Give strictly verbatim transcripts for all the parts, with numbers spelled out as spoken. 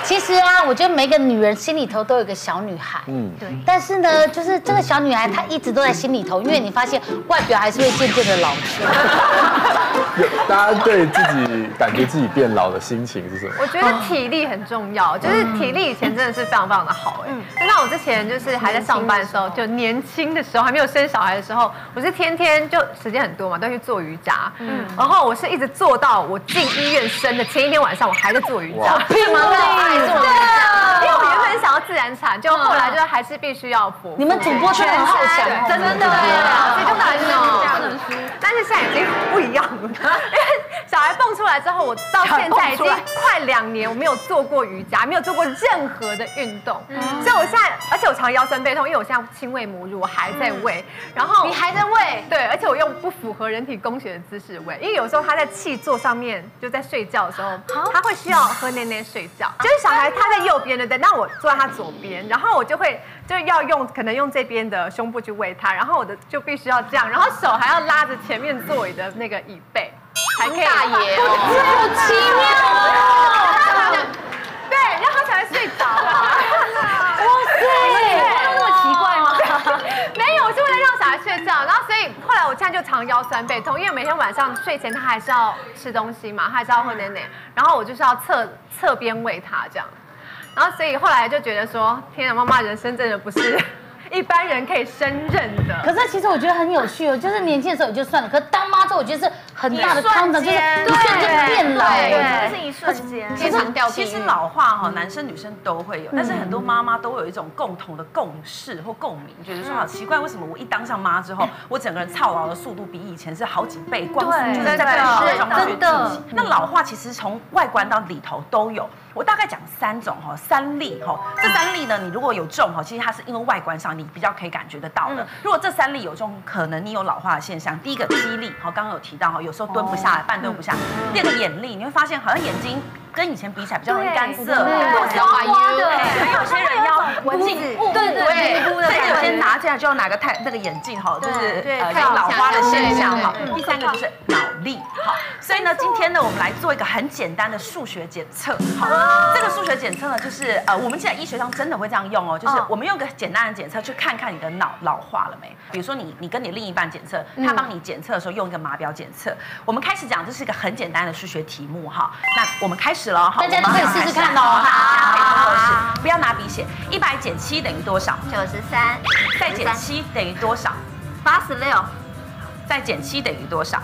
其实啊，我觉得每个女人心里头都有一个小女孩，嗯，对。但是呢，就是这个小女孩她一直都在心里头，因为你发现外表还是会渐渐的老去。 有大家对自己感觉自己变老的心情是什么？ 我觉得体力很重要，就是体力以前真的是非常非常的好哎。就像我之前就是还在上班的时候，就年轻的时候还没有生小孩的时候，我是天天就时间很多嘛，都去做瑜伽，嗯，然后我是一直做到我进医院生的前一天晚上，我还在做瑜伽， 屁吗？爱做瑜伽， 因为我原本想要自然产，就后来就还是必须要剖腹。 你们主播真的很好强， 真的，所以就当然是这样子。但是现在已经不一样了，因为小孩蹦出来之后，我到现在已经快两年，我没有做过瑜伽，没有做过任何的运动，所以我现在，而且我常腰酸背痛，因为我现在亲喂母乳，我还在喂，然后你还在喂， 对，而且我用不符合人体工学的姿势喂，因为有时候他在气座上面就在睡觉的时候，他会需要喝奶奶睡觉，就是小孩他在右边对不对？那我坐在他左边，然后我就会就要用可能用这边的胸部去喂他，然后我的就必须要这样，然后手还要拉着前面座椅的那个椅背。还可以， 大爷哦，好奇妙哦！ 对，让他才会睡着啊！ 哇塞，那么奇怪吗？ 没有，我是为了让小孩睡觉，然后所以后来我现在就常腰酸背痛，因为每天晚上睡前他还是要吃东西嘛，他还是要喝奶奶，然后我就是要侧侧边喂他这样，然后所以后来就觉得说，天啊，妈妈人生真的不是一般人可以胜任的。 可是其实我觉得很有趣哦，就是年轻的时候也就算了，可是当妈之后，我觉得是很大的康的，就是一瞬间变老， 对，是一瞬间。 天堂掉地狱。 其实老化哈，男生女生都会有，但是很多妈妈都会有一种共同的共识或共鸣，觉得说好奇怪，为什么我一当上妈之后，我整个人操劳的速度比以前是好几倍，光速就是在跑上学进行。那老化其实从外观到里头都有。我大概讲三种哈，三例哈，这三例呢，你如果有中哈，其实它是因为外观上你比较可以感觉得到的。如果这三例有中，可能你有老化的现象。第一个肌力，哈，刚刚有提到哈，有时候蹲不下来，半蹲不下。第二个眼力，你会发现好像眼睛跟以前比起来比较容易干涩， 或者花的， 还有些人要蚊子， 对对对，甚至有些拿进来就要拿个太那个眼镜哈，就是呃有老花的现象哈。第三个就是脑力，好，所以呢，今天呢，我们来做一个很简单的数学检测，好。这个数学检测呢，就是呃，我们现在医学上真的会这样用哦，就是我们用个简单的检测去看看你的脑老化了没。比如说你你跟你另一半检测，他帮你检测的时候用一个码表检测。我们开始讲，这是一个很简单的数学题目哈。那我们开始了哈， 大家都可以试试看哦。 好，不要拿笔写。一百减七等于多少？ 九十三。 再减七等于多少？ 八十六。 再减七等于多少？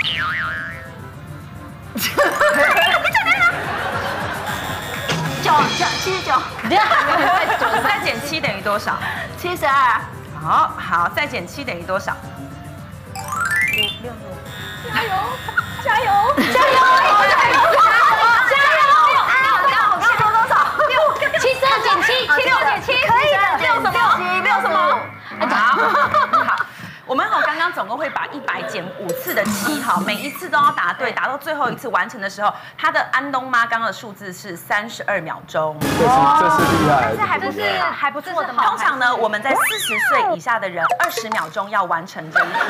九九七十九， 再减七等于多少？ 七十二。 好好，再减七等于多少？ 五六六。 加油！加油！ 加油！加油！加油！啊！我刚说多少？ 六七十二减七， 七六减七， 可以的。 六什么？六什么？ 好，好。我们好，刚刚总共会把一百减五次的七，哈，每一次都要答对，答到最后一次完成的时候，他的安东妈刚刚的数字是三十二秒钟， 这是这是厉害， 这还不是还不错的吗？ 通常呢，我们在四十岁以下的人，二十秒钟要完成这一题。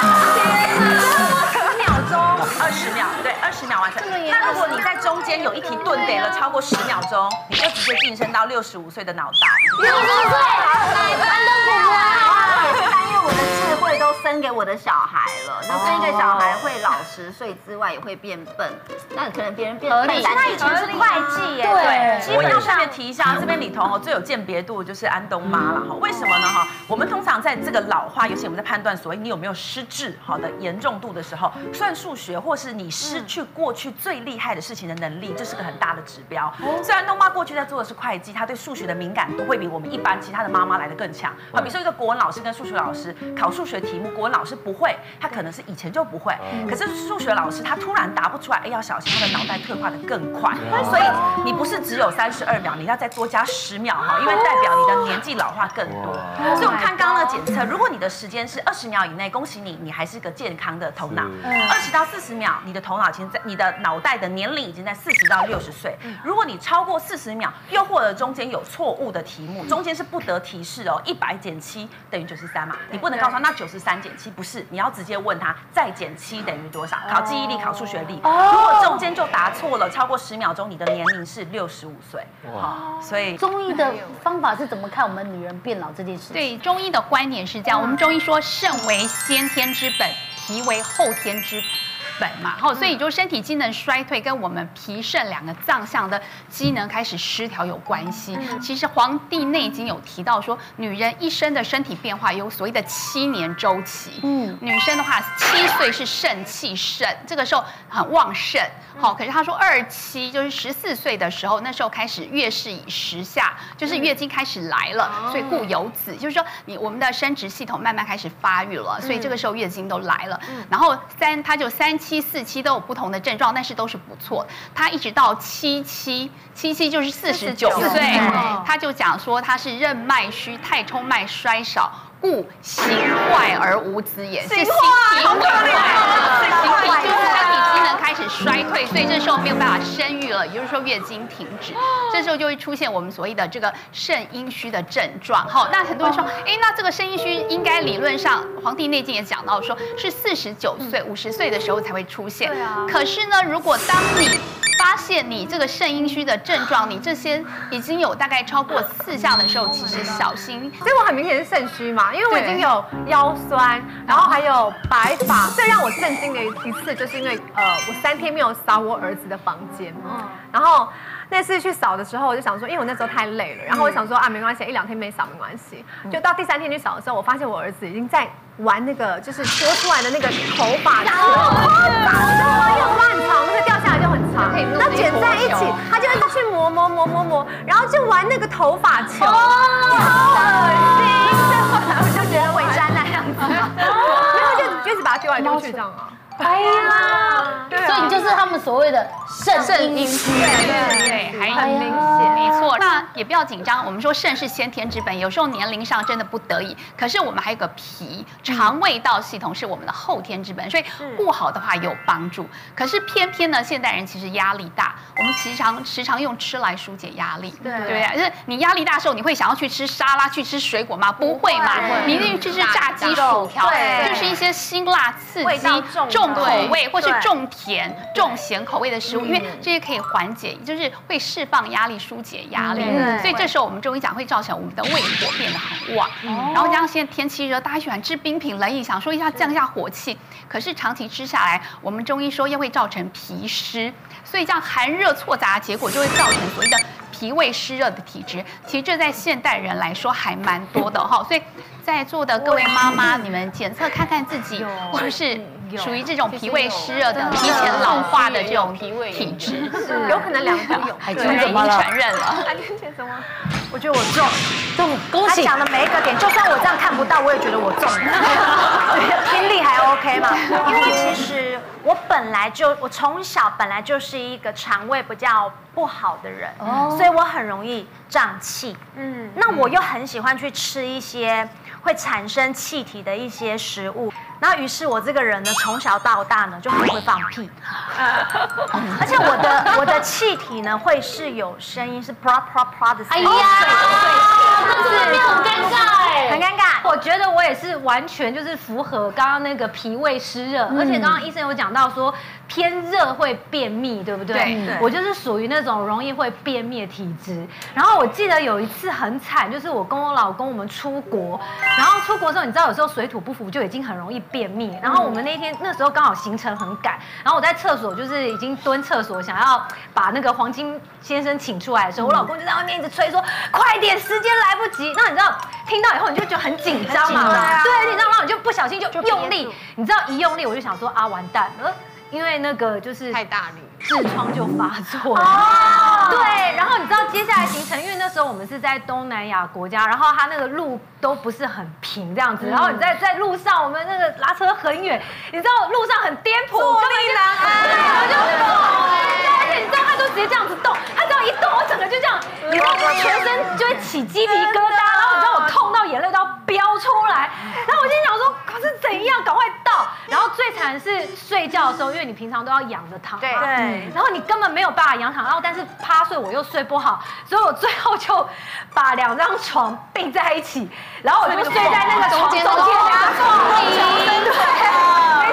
十秒钟， 二十秒，对，二十秒完成。那如果你在中间有一题顿得了超过十秒钟，你就直接晋升到六十五岁的脑袋。 六十岁，安东婆婆啊！ 因为我的智慧都生给我的小孩了，就生一个小孩会老十岁之外，也会变笨。那可能别人变笨，他以前是会计耶。 对， 我要顺便提一下，这边里头哦最有鉴别度就是安东妈了哈。为什么呢哈？我们通常在这个老化，尤其我们在判断所谓你有没有失智好的严重度的时候，算数学或是你失去过去最厉害的事情的能力，这是个很大的指标。虽然东妈过去在做的是会计，她对数学的敏感度会比我们一般其他的妈妈来的更强。好，比如说一个国文老师跟数学老师考数学题目，国文老师不会，他可能是以前就不会，可是数学老师他突然答不出来，哎，要小心他的脑袋退化的更快。所以你不是只有三十二秒，你要再多加十秒哈，因为代表你的年纪老化更多。所以我们看刚刚的检测，如果你的时间是二十秒以内，恭喜你，你还是个健康的头脑。二十到四十秒，你的头脑已经在，你的脑袋的年龄已经在四十到六十岁。如果你超过四十秒，又或者中间有错误的题目，中间是不得提示哦，一百减七等于九十三嘛，你不能告诉他那九十三减七不是，你要直接问他再减七等于多少，考记忆力，考数学力。如果中间就答错了，超过十秒钟，你的年龄是六十十五岁。哇，所以中医的方法是怎么看我们女人变老这件事情？ 对，中医的观点是这样，我们中医说肾为先天之本，脾为后天之本嘛，好，所以就身体机能衰退跟我们脾肾两个脏象的机能开始失调有关系。其实《黄帝内经》有提到说，女人一生的身体变化有所谓的七年周期。嗯，女生的话，七岁是肾气盛，这个时候很旺盛。好，可是他说二七就是十四岁的时候，那时候开始月事已时下，就是月经开始来了，所以故有子，就是说你我们的生殖系统慢慢开始发育了，所以这个时候月经都来了。然后三，它就三七四七都有不同的症状，但是都是不错。它一直到七七，七七就是四十九岁，他就讲说他是任脉虚，太冲脉衰少。故形坏而无子也，是形体毁坏，形体就是身体机能开始衰退，所以这时候没有办法生育了，也就是说月经停止，这时候就会出现我们所谓的这个肾阴虚的症状。好，那很多人说，哎，那这个肾阴虚应该理论上，《黄帝内经》也讲到说是四十九岁、五十岁的时候才会出现。对啊。可是呢，如果当你发现你这个肾阴虚的症状，你这些已经有大概超过四项的时候，其实小心。 所以我很明显是肾虚嘛，因为我已经有腰酸，然后还有白发。最让我震惊的一次，就是因为呃，我三天没有扫我儿子的房间，然后那次去扫的时候，我就想说，因为我那时候太累了，然后我想说啊，没关系，一两天没扫没关系。就到第三天去扫的时候，我发现我儿子已经在玩那个就是多出来的那个头发球，又乱长，那个掉下来就很长，那卷在一起，他就一直去磨磨磨磨磨，然后就玩那个头发球，好恶心！我就觉得伪沾那样子，然后就一直把它丢来丢去这样啊。 哎呀，所以你就是他们所谓的肾阴虚， 对对，还很明显，没错。那也不要紧张，我们说肾是先天之本，有时候年龄上真的不得已，可是我们还有个脾，肠胃道系统是我们的后天之本，所以顾好的话有帮助。可是偏偏呢，现代人其实压力大，我们时常时常用吃来疏解压力，对对不对？就是你压力大的时候，你会想要去吃沙拉、去吃水果吗？不会嘛，你一定去吃炸鸡、薯条，就是一些辛辣刺激、重口味或是重甜、重咸口味的食物，因为这些可以缓解，就是会释放压力、疏解压力。所以这时候我们中医讲会造成我们的胃火变得很旺，然后加上现在天气热，大家喜欢吃冰品冷饮，想说一下降一下火气，可是长期吃下来，我们中医说又会造成脾湿，所以这样寒热错杂的结果就会造成所谓的脾胃湿热的体质。其实这在现代人来说还蛮多的哈，所以在座的各位妈妈，你们检测看看自己是不是属于这种脾胃湿热的、提前老化的这种脾胃体质， 有可能两个都有。 海对，已经承认了。 海君姐怎么？ 我觉得我中， 中，恭喜！ 他讲的每一个点，就算我这样看不到，我也觉得我中了。听力还 OK 吗？因为其实我本来就，我从小本来就是一个肠胃比较不好的人，哦、所以我很容易胀气。嗯，那我又很喜欢去吃一些会产生气体的一些食物。然后，于是我这个人呢，从小到大呢，就很会放屁，而且我的我的气体呢，会是有声音，是 pra pra pra 的声音。哎呀， 这个面很尴尬哎， 很尴尬。 我觉得我也是完全就是符合刚刚那个脾胃湿热，而且刚刚医生有讲到说偏热会便秘，对不对？对。我就是属于那种容易会便秘的体质。然后我记得有一次很惨，就是我跟我老公我们出国，然后出国的时候，你知道有时候水土不服就已经很容易便秘。然后我们那天那时候刚好行程很赶，然后我在厕所就是已经蹲厕所，想要把那个黄金先生请出来的时候，我老公就在外面一直催说快点，时间来不及。那你知道听到以后你就觉得很紧张嘛，对，紧张，然后你就不小心就用力，你知道一用力我就想说啊完蛋了，因为那个就是太大力。 痔疮就发作了，哦、对，然后你知道接下来行程，因为那时候我们是在东南亚国家，然后它那个路都不是很平这样子，嗯、然后你在在路上，我们那个拉车很远，你知道路上很颠簸，坐立难安，我就而且你知道他都直接这样子动，他只要一动，我整个就这样，你知道全身就会起鸡皮疙瘩，然后你知道我痛到眼泪都要飙出来，然后我就想说，可是怎样，赶快到，然后最惨的是睡觉的时候，因为你平常都要仰着躺嘛，对。然后你根本没有办法仰躺，然后但是趴睡我又睡不好，所以我最后就把两张床并在一起，然后我就睡在那个床中间夹缝里，对，没错，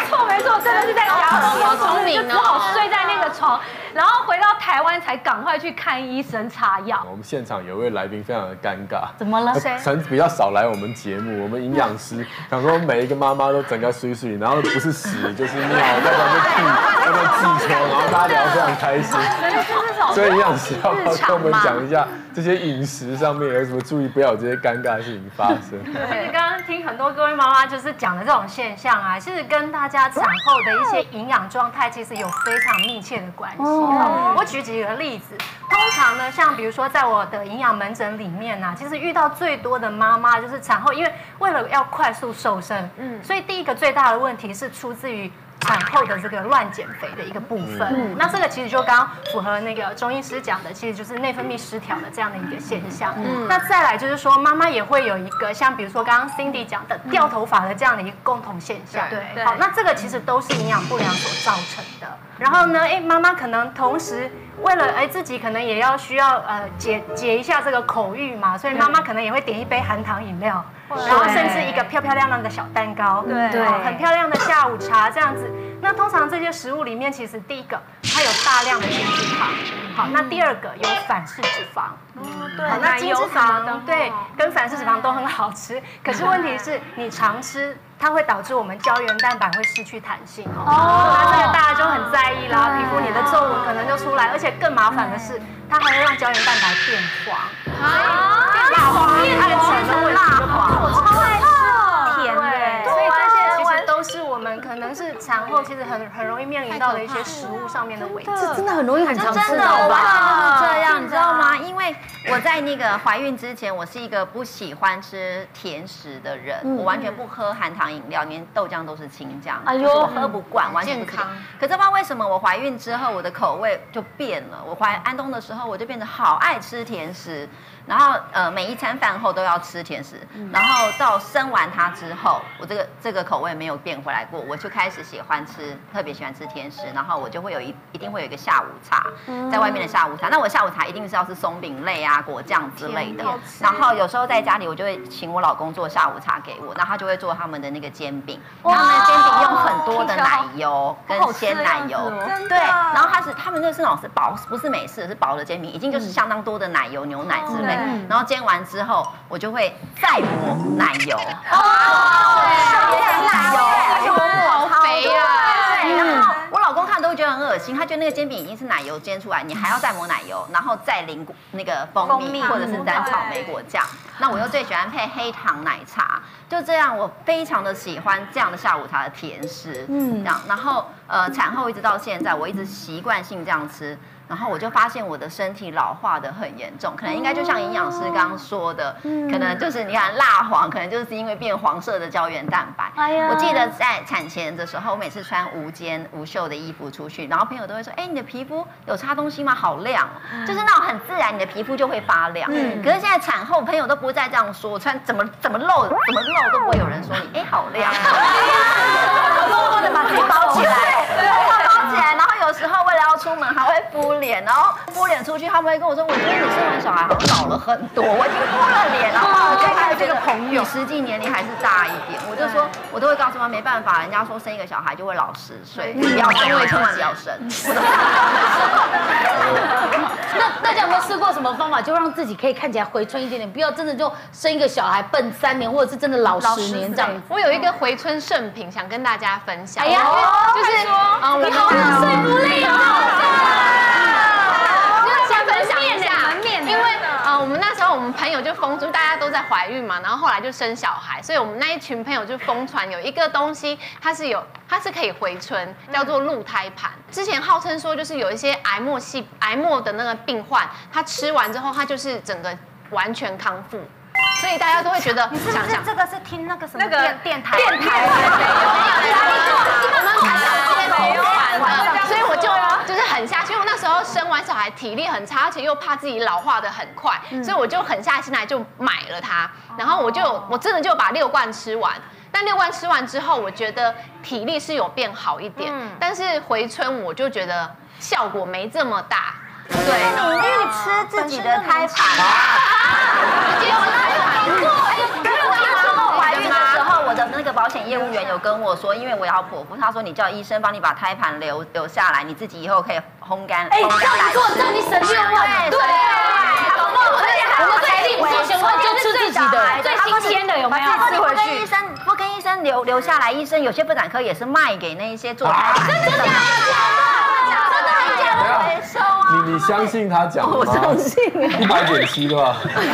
错没错，真的是在牙缝好聪明哦， 就只好睡在那个床，然后回到台湾才赶快去看医生擦药。 我们现场有一位来宾非常的尴尬， 怎么了？ 谁？可能比较少来我们节目，我们营养师想说每一个妈妈都整个水水，然后不是屎就是尿，在旁边吐，在那痔疮，然后大家聊得非常开心。所以营养师要不要跟我们讲一下这些饮食上面有什么注意，不要有这些尴尬的事情发生？ 对，刚刚听很多各位妈妈就是讲的这种现象啊，其实跟大家产后的一些营养状态其实有非常密切的关系。哦，我举几个例子，通常呢，像比如说在我的营养门诊里面呢、啊，其实遇到最多的妈妈就是产后，因为为了要快速瘦身，嗯，所以第一个最大的问题是出自于产后的这个乱减肥的一个部分。嗯，那这个其实就刚刚符合那个中医师讲的，其实就是内分泌失调的这样的一个现象。嗯，那再来就是说，妈妈也会有一个像比如说刚刚 Cindy 讲的掉头发的这样的一个共同现象。对，好，那这个其实都是营养不良所造成的。然后呢，哎，妈妈可能同时为了哎自己可能也要需要呃解解一下这个口欲嘛，所以妈妈可能也会点一杯含糖饮料，然后甚至一个漂漂亮亮的小蛋糕，对对，很漂亮的下午茶这样子。那通常这些食物里面，其实第一个它有大量的精制糖，好，那第二个有反式脂肪，嗯，对，那精制糖对跟反式脂肪都很好吃，可是问题是你常吃。它会导致我们胶原蛋白会失去弹性哦，那这个大家就很在意啦，皮肤你的皱纹可能就出来，而且更麻烦的是，它还会让胶原蛋白变黄，啊，变黄变暗沉的问题就黄。我超爱吃甜的，所以这些其实都是我们可能是产后其实很很容易面临到的一些食物上面的危机。 这真的很容易很常吃真的， 到我完全吧？ 就是这样，你知道吗？因为我在那个怀孕之前，我是一个不喜欢吃甜食的人，我完全不喝含糖饮料，连豆浆都是清酱，哎呦，我喝不惯，完全不健康。可是不知道为什么，我怀孕之后，我的口味就变了。我怀安东的时候，我就变得好爱吃甜食。然后呃，每一餐饭后都要吃甜食，然后到生完他之后，我这个这个口味没有变回来过，我就开始喜欢吃，特别喜欢吃甜食，然后我就会有一一定会有一个下午茶，在外面的下午茶。那我下午茶一定是要是松饼类啊、果酱之类的。然后有时候在家里，我就会请我老公做下午茶给我，然后他就会做他们的那个煎饼，他们的煎饼用很多的奶油跟鲜奶油，对，然后它是他们那是那种是薄，不是美式，是薄的煎饼，已经就是相当多的奶油、牛奶之类。然后煎完之后，我就会再抹奶油。哦，对，奶油， 好肥啊！ 对，然后我老公看都会觉得很恶心，他觉得那个煎饼已经是奶油煎出来，你还要再抹奶油，然后再淋那个蜂蜜或者是沾草莓果酱。那我又最喜欢配黑糖奶茶，就这样，我非常的喜欢这样的下午茶的甜食。嗯，这样，然后呃，产后一直到现在，我一直习惯性这样吃。然后我就发现我的身体老化的很严重，可能应该就像营养师刚刚说的，可能就是你看蜡黄，可能就是因为变黄色的胶原蛋白。哎呀，我记得在产前的时候，我每次穿无肩无袖的衣服出去，然后朋友都会说：“哎，你的皮肤有擦东西吗？好亮哦！”就是那种很自然，你的皮肤就会发亮。嗯。可是现在产后，朋友都不会再这样说，我穿怎么怎么露怎么露都不会有人说你哎好亮，默默的把自己包起来，包起来，然后有时候为了要出门还会敷脸，然后敷脸出去，他们会跟我说：“我觉得你生完小孩好像老了很多。”我已经敷了脸，然后我就还有这个朋友，实际年龄还是大一点。我就说，我都会告诉他没办法，人家说生一个小孩就会老十岁，不要生，千万不要生。 那大家有没有试过什么方法，就让自己可以看起来回春一点点，不要真的就生一个小孩笨三年，或者是真的老十年这样？ 我有一个回春圣品想跟大家分享。 哎呀， 就是嗯，你好有说服力哦。因为呃，我们那时候我们朋友就疯传，大家都在怀孕嘛，然后后来就生小孩，所以我们那一群朋友就疯传有一个东西，它是有它是可以回春，叫做鹿胎盘。之前号称说就是有一些癌末系癌末的那个病患，他吃完之后他就是整个完全康复。所以大家都会觉得， 你是不是这个是听那个什么那个电台？ 电台对对对，所以我就就是狠下去。因为我那时候生完小孩体力很差，而且又怕自己老化的很快，所以我就狠下心来就买了它。然后我就我真的就把六罐吃完。但六罐吃完之后，我觉得体力是有变好一点，但是回春我就觉得效果没这么大。对， 因为你吃自己的胎盘。结果那有过，因为我那时候怀孕的时候，我的那个保险业务员有跟我说，因为我要剖腹，他说你叫医生帮你把胎盘留留下来，你自己以后可以烘干。 哎，这样做这样你省六万，对啊，搞不好我们最近做选万就吃自己的， 最新鲜的有没有？ 你不跟医生不跟医生留留下来，医生有些妇产科也是卖给那一些做胎盘的。真的假的？真的很假的？没收啊！ 你你相信他讲的吗？ 我相信。 一百点七对吧？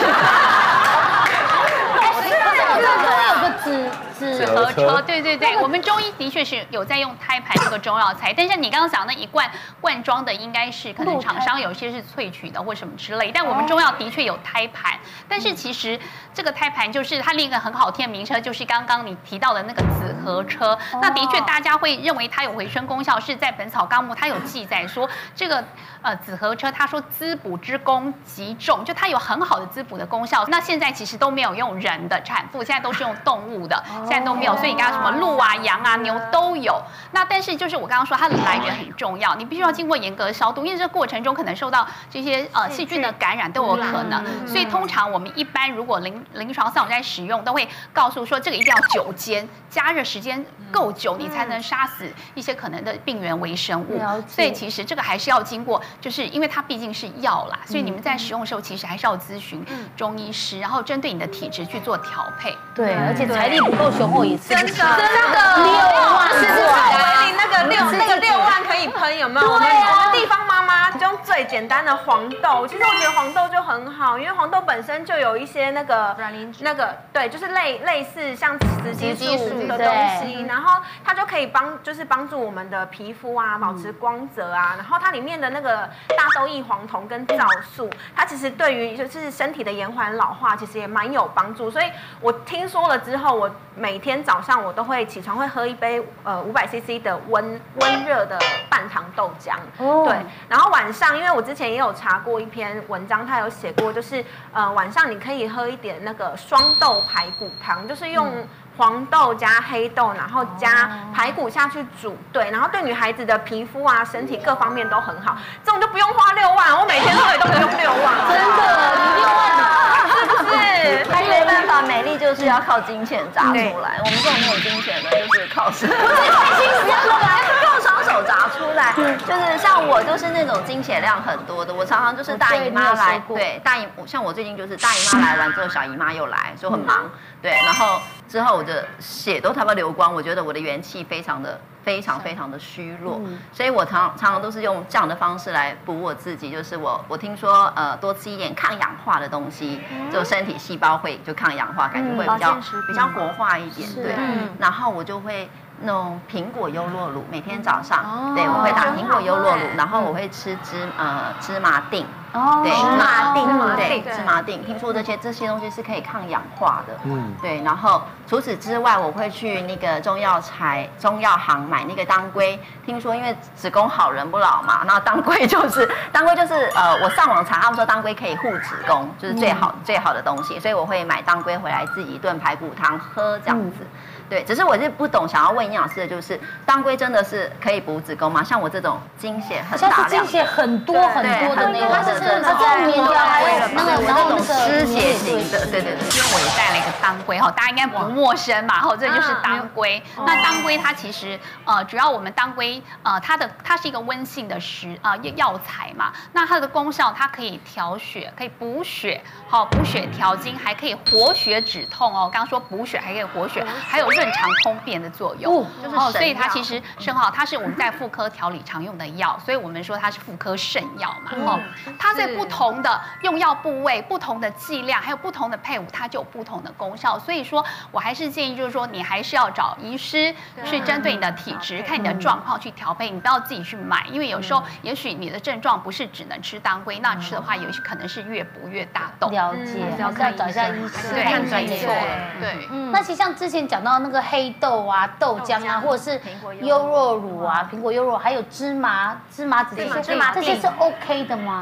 纸盒车，对对对，我们中医的确是有在用胎盘这个中药材，但是你刚刚讲那一罐罐装的，应该是可能厂商有些是萃取的或什么之类，但我们中药的确有胎盘，但是其实这个胎盘就是它另一个很好听的名称，就是刚刚你提到的那个紫河车。那的确大家会认为它有回春功效，是在《本草纲目》它有记载说这个呃紫河车，它说滋补之功极重，就它有很好的滋补的功效。那现在其实都没有用人的产妇，现在都是用动物的。现在都没有，所以你刚刚什么鹿啊、羊啊、牛都有。那但是就是我刚刚说它的来源很重要，你必须要经过严格的消毒，因为这个过程中可能受到这些呃细菌的感染都有可能。所以通常我们一般如果临临床上在使用，都会告诉说这个一定要久煎，加热时间够久，你才能杀死一些可能的病原微生物。所以其实这个还是要经过，就是因为它毕竟是药啦，所以你们在使用的时候其实还是要咨询中医师，然后针对你的体质去做调配。 对，而且财力不够雄厚也是。 真的真的六万， 是是维林那个六那个六万可以喷有没有？我们我们地方妈妈就用最简单的黄豆，其实我觉得黄豆就很好，因为黄豆本身就有一些那个卵磷脂， 那个对，就是类类似像雌激素的东西，然后它就可以帮就是帮助我们的皮肤啊保持光泽啊，然后它里面的那个大豆异黄酮跟皂素，它其实对于就是身体的延缓老化其实也蛮有帮助，所以我听说了之后，我每天早上我都会起床会喝一杯呃五百 C C 的温温热的半糖豆浆，哦、对，然后晚上因为我之前也有查过一篇文章，它有写过，就是呃晚上你可以喝一点那个双豆排骨汤，就是用黄豆加黑豆，然后加排骨下去煮，对，然后对女孩子的皮肤啊、身体各方面都很好，这种就不用花六万，我每天喝也都不用六万， 真的，你六万。 是，他没办法，美丽就是要靠金钱砸出来。我们这种没有金钱的，就是靠什么？开心死来，用双手砸出来。就是像我，就是那种经血量很多的，我常常就是大姨妈来，对大姨，像我最近就是大姨妈来完之后，小姨妈又来，就很忙。对，然后之后我的血都差不多流光，我觉得我的元气非常的。非常非常的虚弱，嗯、所以我常常常都是用这样的方式来补我自己。就是我我听说呃多吃一点抗氧化的东西，嗯、就身体细胞会就抗氧化，感觉会比较、嗯、比较活化一点。对，嗯、然后我就会弄苹果优酪乳，每天早上，哦、对我会打苹果优酪乳，然后我会吃芝呃芝麻锭。哦，对，芝麻锭，对，芝麻锭，听说这些这些东西是可以抗氧化的，嗯，对。然后除此之外，我会去那个中药材中药行买那个当归，听说因为子宫好人不老嘛，那当归就是当归就是呃，我上网查，他们说当归可以护子宫，就是最好、嗯、最好的东西，所以我会买当归回来自己炖排骨汤喝这样子。嗯对，只是我是不懂，想要问营养师的就是，当归真的是可以补子宫吗？像我这种经血很大量， 像是经血很多很多的那个，它是它这棉条还有那个然后那个湿血型的，对对对。 因为我也带了一个当归哈，大家应该不陌生嘛，哈，这就是当归。那当归它其实呃，主要我们当归呃，它的它是一个温性的食啊药材嘛，那它的功效它可以调血，可以补血，好补血调经，还可以活血止痛哦。刚刚说补血还可以活血，还有润肠通便的作用，哦，就是哦，所以它其实生蚝它是我们在妇科调理常用的药，所以我们说它是妇科圣药嘛，哦，它在不同的用药部位、不同的剂量，还有不同的配伍，它就有不同的功效。所以说我还是建议，就是说你还是要找医师去针对你的体质、看你的状况去调配，你不要自己去买，因为有时候也许你的症状不是只能吃当归，那吃的话也许可能是越补越大洞。 了解，要找一下医生， 对，看专业。对， 那其实像之前讲到那个黑豆啊、豆浆啊，或者是优酪乳啊、苹果优酪，还有芝麻、芝麻籽这些，这些是 OK 的吗？ 呃，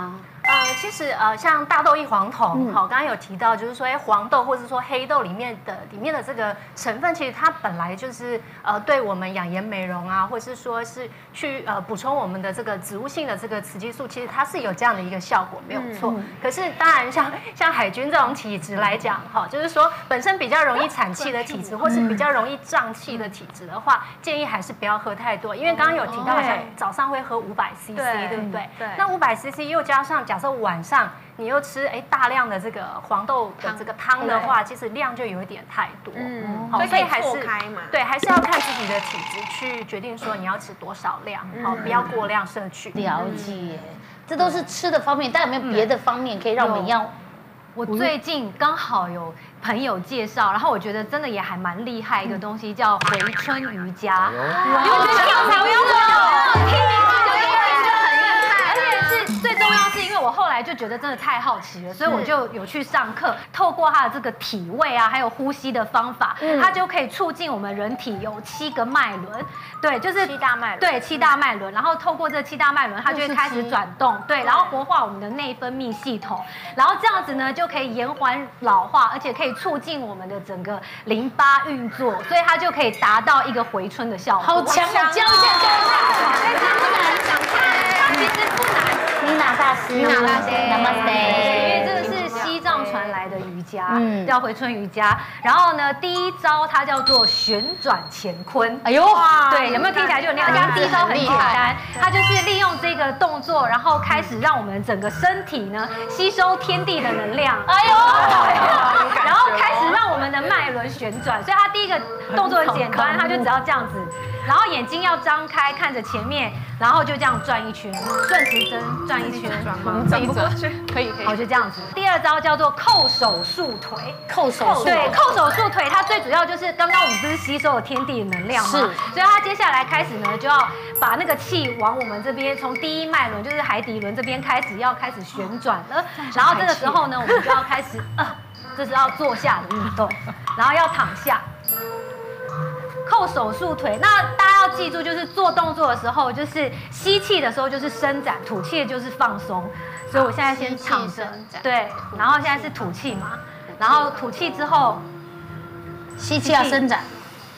呃，其实呃，像大豆异黄酮，好，刚刚有提到，就是说，哎，黄豆或者说黑豆里面的里面的这个成分，其实它本来就是呃，对我们养颜美容啊，或者是说是去呃补充我们的这个植物性的这个雌激素，其实它是有这样的一个效果，没有错。可是当然像像海军这种体质来讲，哈，就是说本身比较容易产气的体质，或是比较容易胀气的体质的话，建议还是不要喝太多，因为刚刚有提到，像早上会喝五百 C C， 对不对？对。那五百 C C 又加上假设晚上你又吃哎大量的这个黄豆的这个汤的话，其实量就有一点太多。嗯，好，所以还是对，还是要看自己的体质去决定说你要吃多少量，好，不要过量摄取。 了解，这都是吃的方面，但有没有别的方面可以让我们一样？ 我最近刚好有朋友介绍，然后我觉得真的也还蛮厉害一个东西，叫回春瑜伽。哇，因为这跳槽要听名字就觉得很厉害，而且是最重要是因为我后来就觉得真的太好奇了，所以我就有去上课，透过它的这个体位啊，还有呼吸的方法，它就可以促进我们人体有七个脉轮，对，就是七大脉轮， 对，七大脉轮，然后透过这七大脉轮，它就会开始转动，对，然后活化我们的内分泌系统，然后这样子呢就可以延缓老化，而且可以促进我们的整个淋巴运作，所以它就可以达到一个回春的效果。 好强哦！教一下，教一下。 其实不难，它其实不难。 妮娜大师， 妮娜大师 ，Namaste。 因为这个是西藏传来的瑜伽，嗯，叫回春瑜伽。然后呢，第一招它叫做旋转乾坤。 哎呦， 对，有没有听起来就很厉害？第一招很简单，它就是利用这个动作，然后开始让我们整个身体呢吸收天地的能量。哎呦，然后开始让我们的脉轮旋转。所以它第一个动作很简单，它就只要这样子，然后眼睛要张开看着前面，然后就这样转一圈，顺时针转一圈， 转不过去，可以可以。 好，就这样子。第二招叫做扣手束腿， 扣手束对，扣手束腿，它最主要就是刚刚我们不是吸收了天地的能量吗？是，所以它接下来开始呢，就要把那个气往我们这边，从第一脉轮就是海底轮这边开始要开始旋转了。然后这个时候呢，我们就要开始，呃，这是要坐下的运动，然后要躺下。扣手束腿，那大家要记住，就是做动作的时候，就是吸气的时候就是伸展，吐气的就是放松。所以我现在先躺着，对，然后现在是吐气嘛，然后吐气之后， 吸气要伸展。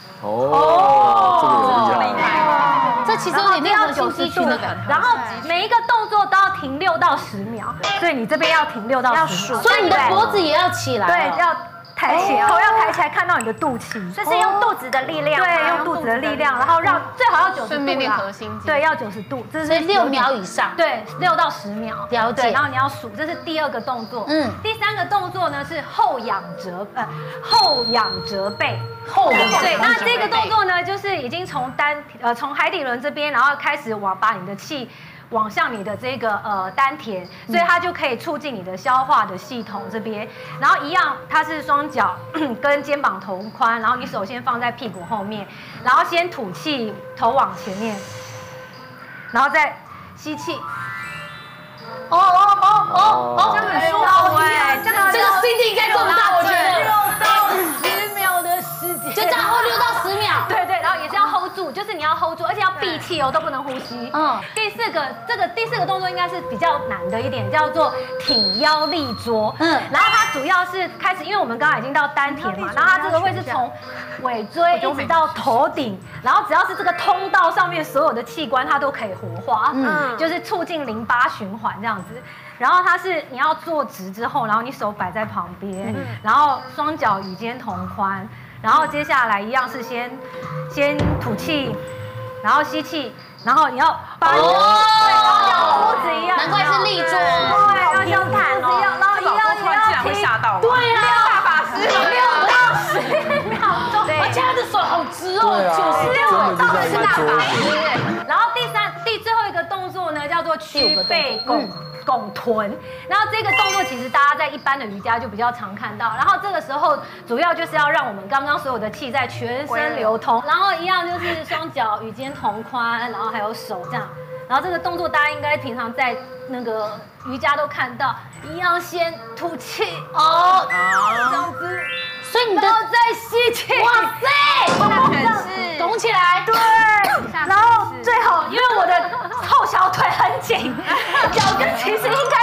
哦，这个厉害。 这其实有点练核心肌群的感觉。 然后每一个动作都要停六到十秒，所以你这边要停六到十秒， 所以你的脖子也要起来， 对，要。抬起来，头要抬起来，看到你的肚脐， 这是用肚子的力量， 对，用肚子的力量，然后让最好要九十度啦， 核心肌， 对，要九十度，这是六秒以上， 对，六到十秒， 了解。 然后你要数，这是第二个动作，嗯，第三个动作呢是后仰折，呃，后仰折背， 后仰， 对，那这个动作呢就是已经从单，呃，从海底轮这边，然后开始往把你的气。往向你的这个呃丹田，所以它就可以促进你的消化的系统这边。然后一样，它是双脚跟肩膀同宽，然后你手先放在屁股后面，然后先吐气，头往前面，然后再吸气。 哦哦哦哦哦， 这很舒服哎， 这个这个 C D 应该做不到，我觉得。 六到十秒的时间， 就这样 hold 六到十秒。 对对，然后也是要 hold 住，就是你要 hold 住，而且要闭气哦，都不能呼吸。嗯。第四个，这个第四个动作应该是比较难的一点，叫做挺腰立桌。嗯。然后它主要是开始，因为我们刚刚已经到丹田嘛，然后它这个会是从尾椎一直到头顶，然后只要是这个通道上面所有的器官，它都可以活化。嗯。就是促进淋巴循环这样子。然后它是你要坐直之后，然后你手摆在旁边，然后双脚与肩同宽，然后接下来一样是先先吐气，然后吸气，然后你要把哦，像屋子一样， 难怪是立桌， 对，要像毯子一样，然后一样也要会吓到， 对啊， 大法师六到十秒钟， 我现在的手好直哦，九十六到底是大法师。然后第三第最后一个动作呢，叫做屈背拱。拱臀，然后这个动作其实大家在一般的瑜伽就比较常看到，然后这个时候主要就是要让我们刚刚所有的气在全身流通，然后一样就是双脚与肩同宽，然后还有手这样，然后这个动作大家应该平常在那个瑜伽都看到，一样先吐气哦，这样子， 所以你的再吸气， 哇塞，拱起来， 对，然后最好因为我的后小腿很紧，脚跟其实应该是要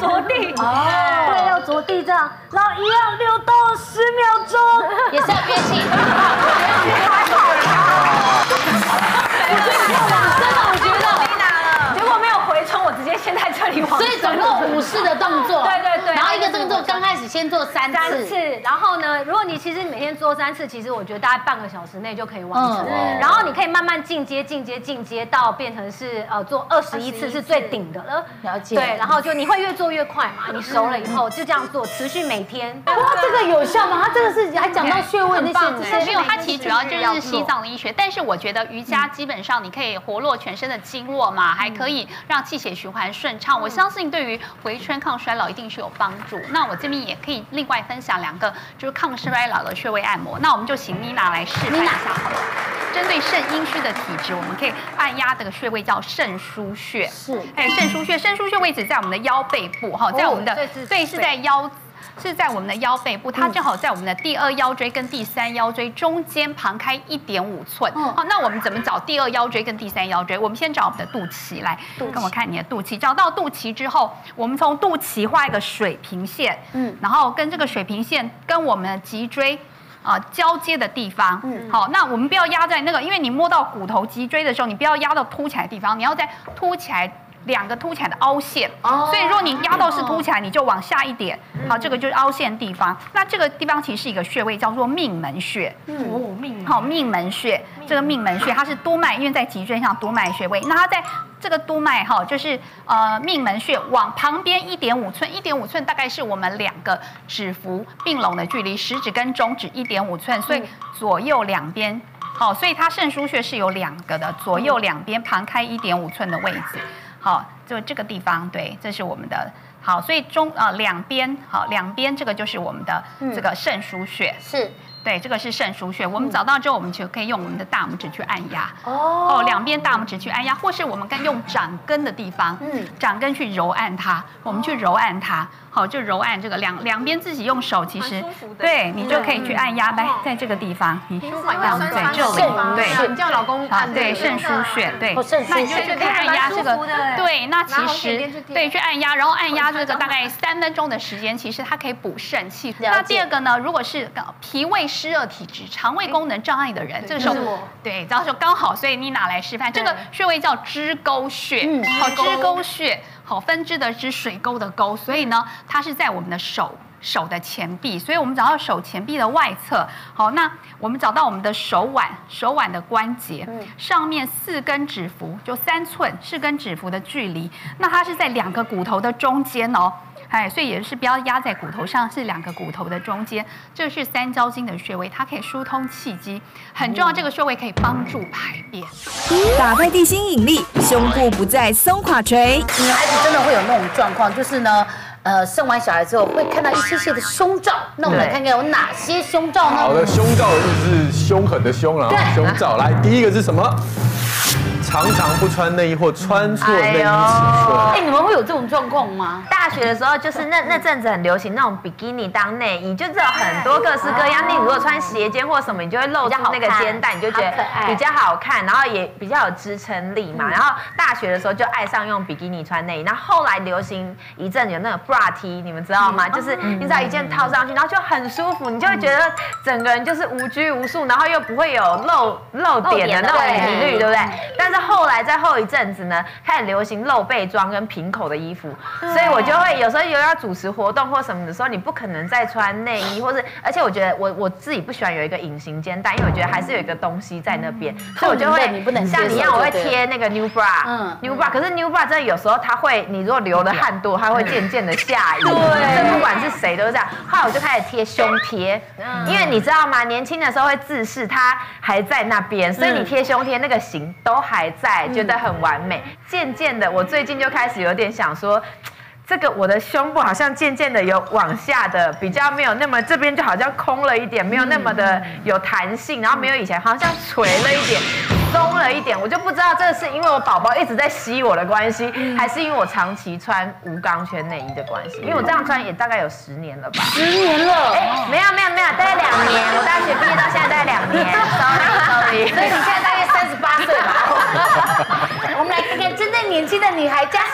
着地，哦，对，要着地这样，然后一样流动十秒钟， 也是要憋气。 还好啦，我最近往生了，我觉得，结果没有回冲，我直接先在这里往生。 所以总共五式的动作， 对对对， 然后一个动作刚开始先做三次， 三次，然后呢，如果你其实每天做三次，其实我觉得大概半个小时内就可以完成，然后你可以慢慢进阶、进阶、进阶到变成是呃做二十一次是最顶的了， 了解。 对，然后就你会越做越快嘛，你熟了以后就这样做，持续每天。 哇，这个有效吗？它这个是还讲到穴位那些， 没有，它其实主要就是西藏的医学，但是我觉得瑜伽基本上你可以活络全身的经络嘛，还可以让气血循环顺畅。我相信对于回春抗衰老一定是有帮助。那我这边也可以另外分享两个就是抗衰老的穴位按摩。那我们就请妮娜来示范一下好了。针对肾阴虚的体质，我们可以按压这个穴位叫肾腧穴。是，哎，肾腧穴，肾腧穴位置在我们的腰背部哈，在我们的对是在腰。是在我们的腰背部，它正好在我们的第二腰椎跟第三腰椎中间旁开一点五寸。好，那我们怎么找第二腰椎跟第三腰椎？我们先找我们的肚脐来，跟我看你的肚脐。找到肚脐之后，我们从肚脐画一个水平线，嗯，然后跟这个水平线跟我们的脊椎。啊，交接的地方，嗯，好，那我们不要压在那个，因为你摸到骨头脊椎的时候，你不要压到凸起来的地方，你要在凸起来。两个凸起来的凹陷，哦，所以如果你压到是凸起来，你就往下一点，好，这个就是凹陷地方。那这个地方其实是一个穴位，叫做命门穴。 哦，命好，命门穴，这个命门穴它是督脉，因为在脊椎上督脉穴位。那它在这个督脉哈，就是呃命门穴往旁边一点五寸，一点五寸大概是我们两个指腹并拢的距离，食指跟中指一点五寸，所以左右两边。好，所以它肾腧穴是有两个的，左右两边旁开一点五寸的位置。好，就这个地方，对，这是我们的好，所以中呃两边好，两边这个就是我们的这个肾腧穴，是对，这个是肾腧穴。我们找到之后，我们就可以用我们的大拇指去按压，哦，两边大拇指去按压，或是我们跟用掌根的地方，嗯，掌根去揉按它，我们去揉按它，好，就揉按这个两两边自己用手，其实对你就可以去按压，来在这个地方，你舒缓腰酸对这里，对， 你叫老公按对肾腧穴，对，那你就去可以按压这个，对，那其实对去按压，然后按压这个大概三分钟的时间，其实它可以补肾气。那第二个呢，如果是脾胃湿热体质、肠胃功能障碍的人，这个时候对，到时候刚好，所以妮娜来示范，这个穴位叫支沟穴，好，支沟穴。好，分支的支，水沟的沟，所以呢，它是在我们的手手的前臂，所以我们找到手前臂的外侧。好，那我们找到我们的手腕，手腕的关节、嗯、上面四根指腹，就三寸四根指腹的距离，那它是在两个骨头的中间哦。哎，所以也是不要压在骨头上，是两个骨头的中间。这是三焦经的穴位，它可以疏通气机，很重要。这个穴位可以帮助排便， 打败地心引力，胸部不再松垮垂。 女孩子真的会有那种状况，就是呢。呃，生完小孩之后会看到一些些的胸罩，那我们来看看有哪些胸罩呢？ 好的，胸罩的意思是凶狠的凶啊，胸罩。来，第一个是什么？常常不穿内衣或穿错内衣尺寸。 哎，你们会有这种状况吗？ 大学的时候，就是那那阵子很流行那种比基尼当内衣，就知道很多各式各样。你如果穿斜肩或什么，你就会露出那个肩带，你就觉得比较好看，然后也比较有支撑力嘛。然后大学的时候就爱上用比基尼穿内衣，然后后来流行一阵有那个 bra T， 你们知道吗？就是你只要一件套上去，然后就很舒服，你就会觉得整个人就是无拘无束，然后又不会有露露点的那种疑虑，对不对？但是后来在后一阵子呢，开始流行露背装跟平口的衣服，所以我就会有时候有要主持活动或什么的时候，你不可能再穿内衣，或是而且我觉得我我自己不喜欢有一个隐形肩带，因为我觉得还是有一个东西在那边，所以我就会像你一样，我会贴那个 New Bra， 嗯 ，New Bra， 可是 New Bra 真的有时候它会，你如果流的汗多，它会渐渐的下移，对，不管是谁都是这样。后来我就开始贴胸贴，因为你知道吗？年轻的时候会自视它还在那边，所以你贴胸贴那个型都还在。觉得很完美，渐渐的，我最近就开始有点想说，这个我的胸部好像渐渐的有往下的，比较没有那么这边就好像空了一点，没有那么的有弹性，然后没有以前好像垂了一点，松了一点，我就不知道这是因为我宝宝一直在吸我的关系，还是因为我长期穿无钢圈内衣的关系，因为我这样穿也大概有十年了吧， 十年了， 哎，没有没有没有，大概两年，我大学毕业到现在大概两年 ，sorry sorry， 所以你现在大概三十八岁吧。我们来看看真正年轻的女孩嘉欣，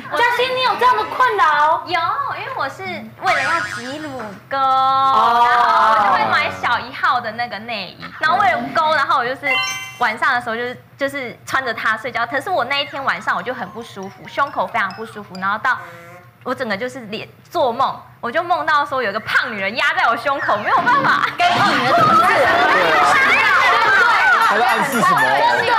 嘉欣，你有这样的困扰？ 有，因为我是为了要挤乳沟，然后我就会买小一号的那个内衣，然后为了勾，然后我就是晚上的时候就是就是穿着它睡觉。可是我那一天晚上我就很不舒服，胸口非常不舒服，然后到我整个就是脸做梦，我就梦到说有个胖女人压在我胸口，没有办法。 跟胖女人怎么是？ 他在暗示什么？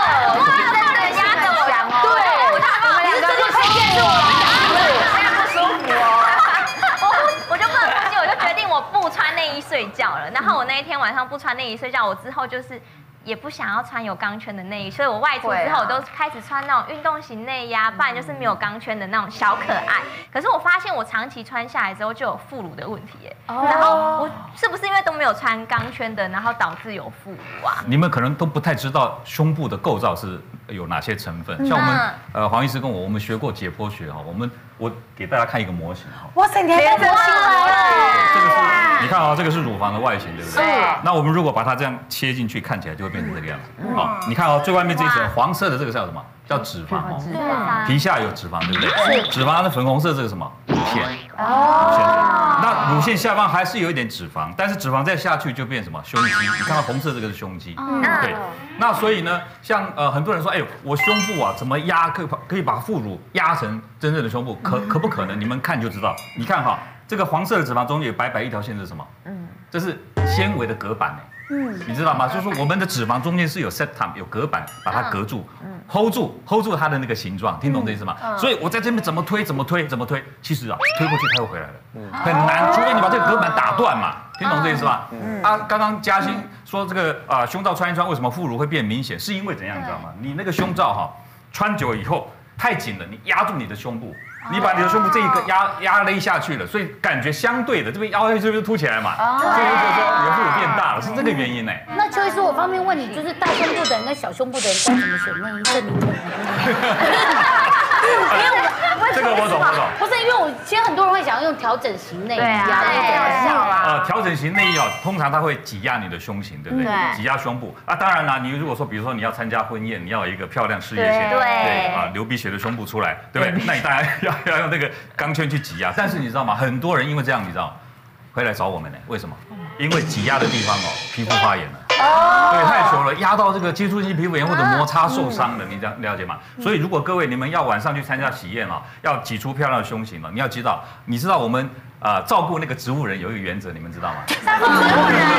睡觉了，然后我那一天晚上不穿内衣睡觉，我之后就是也不想要穿有钢圈的内衣，所以我外出之后我都开始穿那种运动型内衣啊，不然就是没有钢圈的那种小可爱。可是我发现我长期穿下来之后就有副乳的问题耶，然后我是不是因为都没有穿钢圈的，然后导致有副乳啊？ 你们可能都不太知道胸部的构造是有哪些成分，像我们呃黄医师跟我，我们学过解剖学哈，我们我给大家看一个模型哈。 哇塞，你还带模型来了？ 这个是，你看啊，这个是乳房的外形，对不对？那我们如果把它这样切进去，看起来就会变成这个样子。好，你看哦，最外面这一层黄色的这个叫什么？叫脂肪哦。脂肪。皮下有脂肪，对不对？脂肪的粉红色这个什么？乳腺。哦。那乳腺下方还是有一点脂肪，但是脂肪再下去就变什么？胸肌。你看到红色这个是胸肌。对。那所以呢，像呃很多人说，哎呦，我胸部啊怎么压可以可以把副乳压成真正的胸部？可可不可能？你们看就知道。你看哈。这个黄色的脂肪中间有白白一条线是什么？嗯，这是纤维的隔板哎。嗯，你知道吗？就是说我们的脂肪中间是有 septum 有隔板把它隔住，嗯 ，hold 住 hold 住它的那个形状，听懂这意思吗？所以我在这边怎么推怎么推怎么推，其实啊推过去它又回来了，很难，除非你把这个隔板打断嘛，听懂这意思吗？啊，刚刚嘉欣说这个啊胸罩穿一穿，为什么副乳会变明显？是因为怎样你知道吗？你那个胸罩哈穿久以后太紧了，你压住你的胸部。你把你的胸部这一个压压勒下去了，所以感觉相对的这边腰这边凸起来嘛，所以就说你的副乳变大了，是这个原因呢。 那邱医师，我方便问你，就是大胸部的人跟小胸部的人该怎么选内衣？这你懂吗？ 这个我懂，我懂。 不是因为我其实很多人会想要用调整型内衣啊， 对啊， 呃，调整型内衣啊，通常它会挤压你的胸型，对不对？挤压胸部啊，当然啦，你如果说比如说你要参加婚宴，你要有一个漂亮事业线，对啊，流鼻血的胸部出来，对不对？那你当然要要用那个钢圈去挤压。但是你知道吗？很多人因为这样，你知道，会来找我们呢？为什么？因为挤压的地方哦，皮肤发炎了。哦，对，太久了，压到这个接触性皮肤炎或者摩擦受伤了，你这样了解吗？所以如果各位你们要晚上去参加喜宴啊，要挤出漂亮的胸型了，你要知道，你知道我们呃照顾那个植物人有一个原则，你们知道吗？照顾植物人，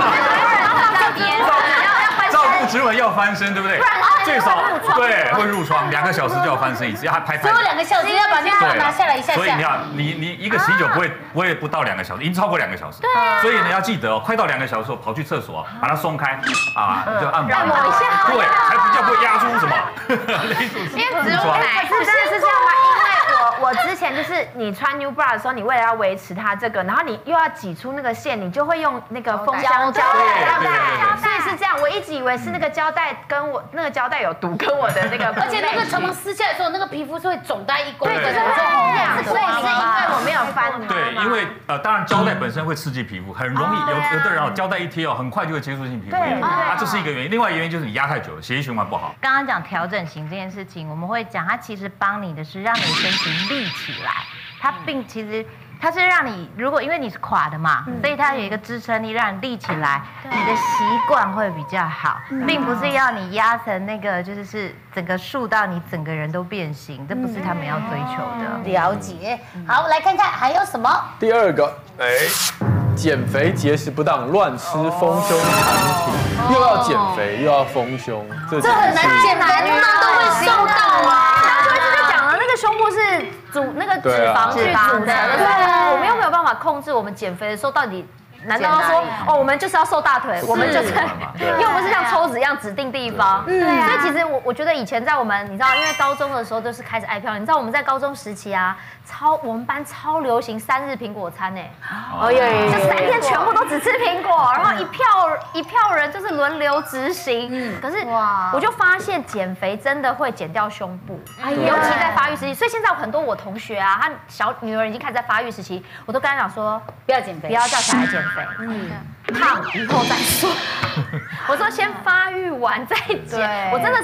照顾植物人要翻身，对不对？最少对会褥疮，两个小时就要翻身一次，要拍拍。 所以我两个小时要把那个拿下来一下下。 所以你看，你你一个喜酒不会不会不到两个小时，已经超过两个小时。对啊。所以你要记得哦，快到两个小时的时候跑去厕所，把它松开啊，就按摩。按摩一下。对，才比较不会压出什么勒住因为植物奶是真的是这样吗？因为我我之前就是你穿 New Bra 的时候，你为了要维持它这个，然后你又要挤出那个线，你就会用那个封箱胶带，所以是这样。我一直以为是那个胶带跟我那个胶带有毒，跟我的那个， 而且那个常常撕下来之后，那个皮肤是会肿大一公分， 对，就是会红亮，所以是因为我没有翻。 对，因为呃，当然胶带本身会刺激皮肤，很容易有有的人哦，胶带一贴哦，很快就会接触性皮肤炎啊，这是一个原因。另外一个原因就是你压太久了，血液循环不好。 刚刚讲调整型这件事情，我们会讲它其实帮你的是让你身形立起来，它并其实。它是让你，如果因为你是垮的嘛，所以它有一个支撑力，让你立起来，你的习惯会比较好，并不是要你压成那个，就是是整个束到你整个人都变形，这不是他们要追求的。 了解。好，来看看还有什么。 第二个，哎，减肥节食不当，乱吃丰胸产品，又要减肥又要丰胸， 这很难减肥，通常都会瘦到啊。 那个胸部是组那个脂肪去组成的，对，我们又没有办法控制我们减肥的时候到底。难道说哦，我们就是要瘦大腿，我们就是又不是像抽脂一样指定地方，嗯，所以其实我我觉得以前在我们你知道，因为高中的时候都是开始爱漂亮，你知道我们在高中时期啊，超我们班超流行三日苹果餐哎，哦耶，就三天全部都只吃苹果，然后一票一票人就是轮流执行，嗯，可是哇，我就发现减肥真的会减掉胸部，尤其在发育时期，所以现在很多我同学啊，他小女儿已经开始在发育时期，我都跟他讲说不要减肥， 不要叫小孩减肥。嗯，胖以后再说。我说先发育完再减。我真的是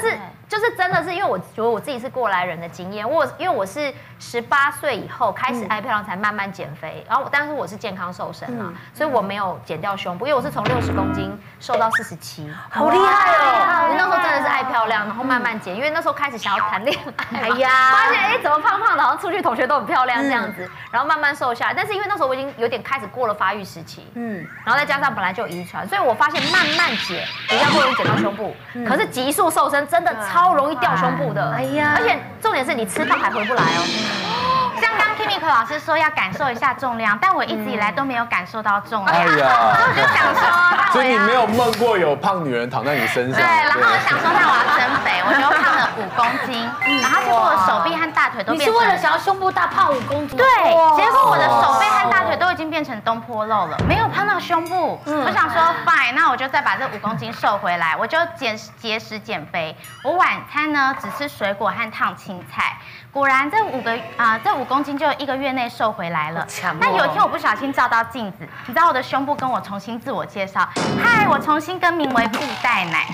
就是真的是因为我觉得我自己是过来人的经验，我因为我是十八岁以后开始爱漂亮，才慢慢减肥，然后但是我是健康瘦身啊，所以我没有减掉胸部，因为我是从六十公斤瘦到四十七， 好厉害哦！ 我那时候真的是爱漂亮，然后慢慢减，因为那时候开始想要谈恋爱， 哎呀， 发现哎怎么胖胖的，好像出去同学都很漂亮这样子，然后慢慢瘦下来，但是因为那时候我已经有点开始过了发育时期，嗯，然后再加上本来就有遗传，所以我发现慢慢减比较不容易减到胸部，可是急速瘦身真的超容易掉胸部的，哎呀，而且重点是你吃胖还回不来哦。 像刚 Kimiko 老师说要感受一下重量，但我一直以来都没有感受到重量。 哎呀， 我就想说， 所以你没有梦过有胖女人躺在你身上。 对，然后我想说，那我要增肥，我就胖了五公斤，然后结果我手臂和大腿都变成。 你是为了想要胸部大胖五公斤？ 对，结果我的手背和大腿都已经变成东坡肉了，没有胖到胸部。我想说 fine， 那我就再把这五公斤瘦回来，我就节节食减肥。我晚餐呢只吃水果和烫青菜。果然这五个啊、呃，这五公斤就一个月内瘦回来了。但有一天我不小心照到镜子，你知道我的胸部跟我重新自我介绍，嗨，我重新更名为布袋奶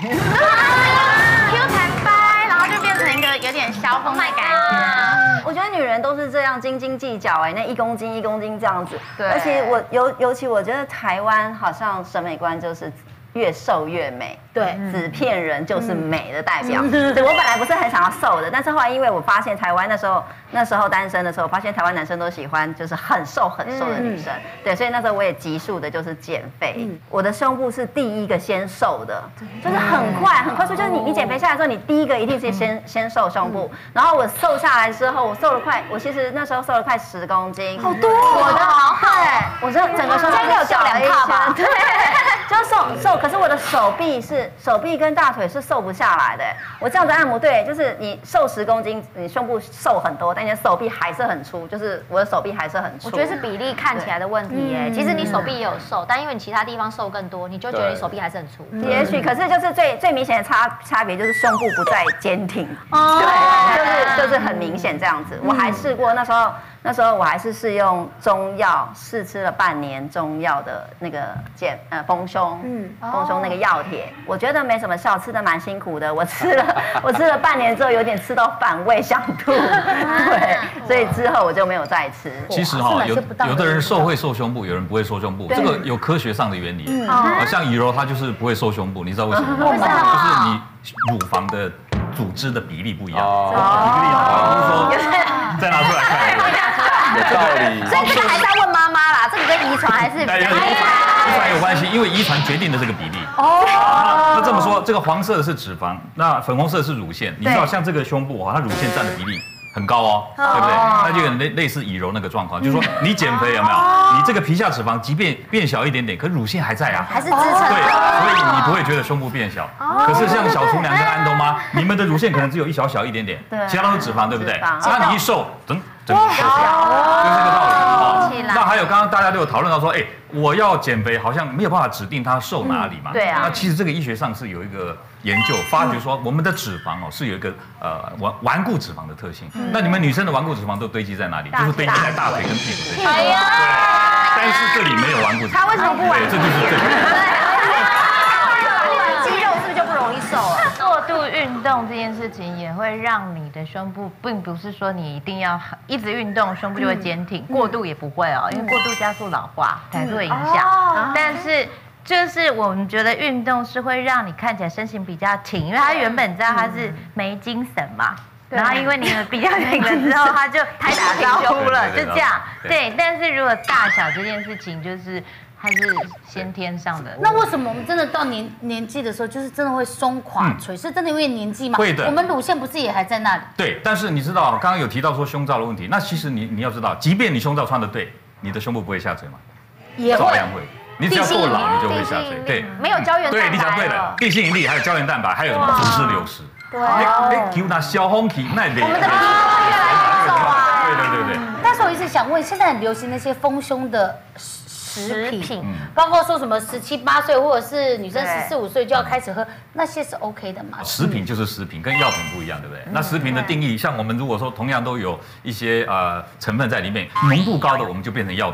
，Q 弹掰，然后就变成一个有点小风的感觉。 我觉得女人都是这样斤斤计较哎，那一公斤一公斤这样子。 对。 而且我尤尤其我觉得台湾好像审美观就是越瘦越美。对，纸片人就是美的代表。对，我本来不是很想要瘦的，但是后来因为我发现台湾那时候那时候单身的时候，发现台湾男生都喜欢就是很瘦很瘦的女生。对，所以那时候我也急速的就是减肥。我的胸部是第一个先瘦的，就是很快很快速，就是你你减肥下来之后，你第一个一定是先先瘦胸部。然后我瘦下来之后，我瘦了快，我其实那时候瘦了快十公斤，好多。我的好好，我这整个胸部有掉两帕吧？对，就瘦瘦，可是我的手臂是。手臂跟大腿是瘦不下来的，我这样子按摩，对，就是你瘦十公斤，你胸部瘦很多，但你的手臂还是很粗，就是我的手臂还是很粗。 我觉得是比例看起来的问题哎，其实你手臂也有瘦，但因为你其他地方瘦更多，你就觉得你手臂还是很粗。 也许，可是就是最最明显的差差别就是胸部不再坚挺，对，就是就是很明显这样子。我还试过那时候。那时候我还是试用中药，试吃了半年中药的那个减呃丰胸，嗯，丰胸那个药铁，我觉得没什么效，吃的蛮辛苦的。我吃了我吃了半年之后，有点吃到反胃想吐，对，所以之后我就没有再吃。 其实哈，有有的人瘦会瘦胸部，有人不会瘦胸部，这个有科学上的原理。啊，像以柔她就是不会瘦胸部，你知道为什么吗？就是你乳房的组织的比例不一样。举个例好，就是说再拿出来看。 有道理， 所以这个还是要问妈妈啦，这个跟遗传还是遗传遗传有关系，因为遗传决定的这个比例。哦，那这么说，这个黄色的是脂肪，那粉红色是乳腺。你知道像这个胸部哈，它乳腺占的比例很高哦，对不对？那就有类类似以柔那个状况，就是说你减肥有没有？你这个皮下脂肪即便变小一点点，可乳腺还在啊， 还是支撑。 对，所以你不会觉得胸部变小。可是像小厨娘跟安东妈，你们的乳腺可能只有一小小一点点，其他都是脂肪，对不对？那你一瘦，整整个瘦下来，就是这个道理。那还有刚刚大家都有讨论到说，哎，我要减肥，好像没有办法指定它瘦哪里嘛。对啊。那其实这个医学上是有一个研究发觉说，我们的脂肪哦是有一个呃顽顽固脂肪的特性。那你们女生的顽固脂肪都堆积在哪里？就是堆积在大腿跟屁股这里。哎呀。对。但是这里没有顽固脂肪。 它为什么不顽固？ 对，这就是这个。 肌肉是不是就不容易瘦啊？ 过度运动这件事情也会让你的胸部，并不是说你一定要一直运动，胸部就会坚挺，过度也不会哦，因为过度加速老化才会影响。但是就是我们觉得运动是会让你看起来身形比较挺，因为他原本知道他是没精神嘛。然后因为你们比较挺了之后，他就太打招呼了，就这样。对，但是如果大小这件事情，就是它是先天上的。 那为什么我们真的到年年纪的时候，就是真的会松垮垂？是真的因为年纪吗？ 会的。 我们乳腺不是也还在那里？ 对，但是你知道，刚刚有提到说胸罩的问题，那其实你你要知道，即便你胸罩穿的对，你的胸部不会下垂吗？ 也会。 你只要够老，你就会下垂。对， 没有胶原蛋白。 对，你讲对了，地心引力还有胶原蛋白，还有什么组织流失。对，哎，求那小风气，那脸。我们的皮肤越来越瘦啊。对对对对。 但是我一直想问，现在很流行那些丰胸的食品，包括说什么十七八岁或者是女生十四五岁就要开始喝，那些是 OK 的吗？ 食品就是食品，跟药品不一样，对不对？那食品的定义，像我们如果说同样都有一些呃成分在里面，浓度高的我们就变成药品了。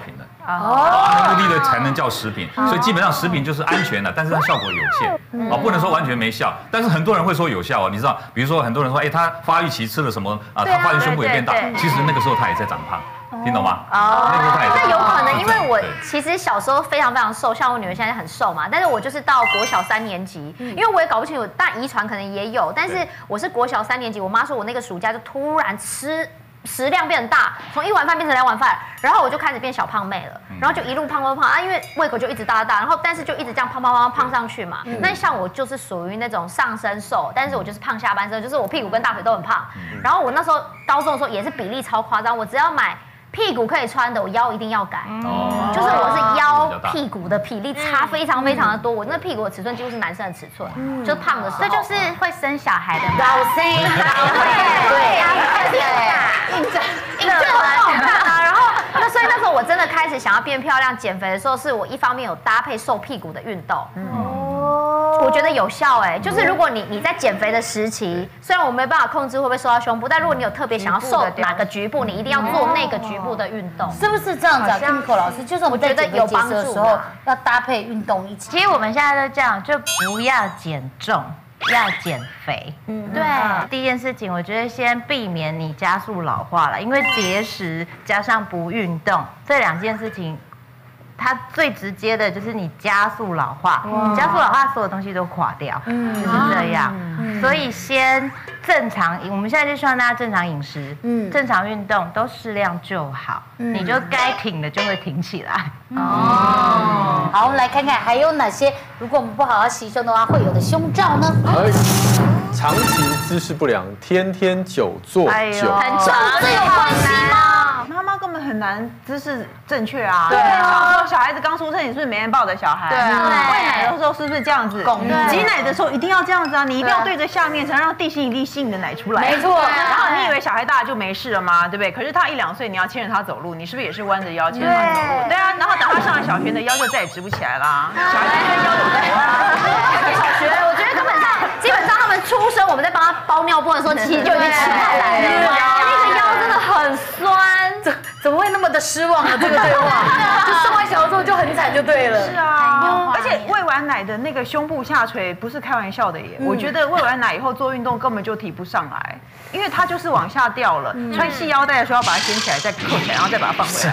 哦，目的的才能叫食品，所以基本上食品就是安全的，但是它效果有限，啊，不能说完全没效。但是很多人会说有效哦，你知道，比如说很多人说，哎，他发育期吃了什么啊，他发现胸部也变大，其实那个时候他也在长胖。听懂吗？哦， 那有可能，因为我其实小时候非常非常瘦，像我女儿现在很瘦嘛，但是我就是到国小三年级，因为我也搞不清楚，但遗传可能也有，但是我是国小三年级，我妈说我那个暑假就突然吃食量变很大，从一碗饭变成两碗饭，然后我就开始变小胖妹了，然后就一路胖胖胖啊，因为胃口就一直大大，然后但是就一直这样胖胖胖胖上去嘛。那像我就是属于那种上身瘦，但是我就是胖下半身，就是我屁股跟大腿都很胖。然后我那时候高中的时候也是比例超夸张，我只要买屁股可以穿的，我腰一定要改，哦、就是我是腰屁股的比例差非常非常的多，我那屁股的尺寸几乎是男生的尺寸，嗯、就是胖的时候， 这就是会生小孩的老生，对对，印证印证很大啊。然后那所以那时候我真的开始想要变漂亮、减肥的时候，是我一方面有搭配瘦屁股的运动，哦，我觉得有效哎、欸，就是如果你你在减肥的时期，虽然我没办法控制会不会瘦到胸部，但如果你有特别想要瘦哪个局部，你一定要做那个局部的运动， 是不是这样子啊 ？Kimiko 老师，就是我们觉得有帮助的时候要搭配运动一起。 其实我们现在都这样，就不要减重。要减肥，嗯，对。第一件事情，我觉得先避免你加速老化了，因为节食加上不运动这两件事情，它最直接的就是你加速老化，你加速老化，所有东西都垮掉，嗯，就是这样。嗯、所以先正常，我们现在就希望大家正常饮食，嗯，正常运动都适量就好，嗯、你就该挺的就会挺起来。 哦，好，我们来看看还有哪些，如果我们不好好洗胸的话，会有的胸罩呢？ 哎，长期姿势不良，天天久坐久站， 这有关系吗？ 妈妈根本很难姿势正确啊。对啊，小时候小孩子刚出生，你是不是没人抱的小孩？对啊。喂奶的时候是不是这样子？挤奶的时候一定要这样子啊！你一定要对着下面，才能让地心引力吸你的奶出来。 没错。 然后你以为小孩大就没事了吗？对不对？可是他一两岁，你要牵着他走路，你是不是也是弯着腰牵着他走路？对啊。然后等他上了小学，的腰就再也直不起来啦。小孩子腰有在弯。 小学，我觉得根本上，基本上他们出生，我们在帮他包尿布的时候，其实就已经起来了。那个腰真的很酸。 怎怎么会那么的失望呢？这个对话，就生完小孩之后就很惨，就对了。 是啊，而且喂完奶的那个胸部下垂不是开玩笑的耶。我觉得喂完奶以后做运动根本就提不上来，因为它就是往下掉了。穿细腰带的时候要把它掀起来，再扣起来，然后再把它放回来。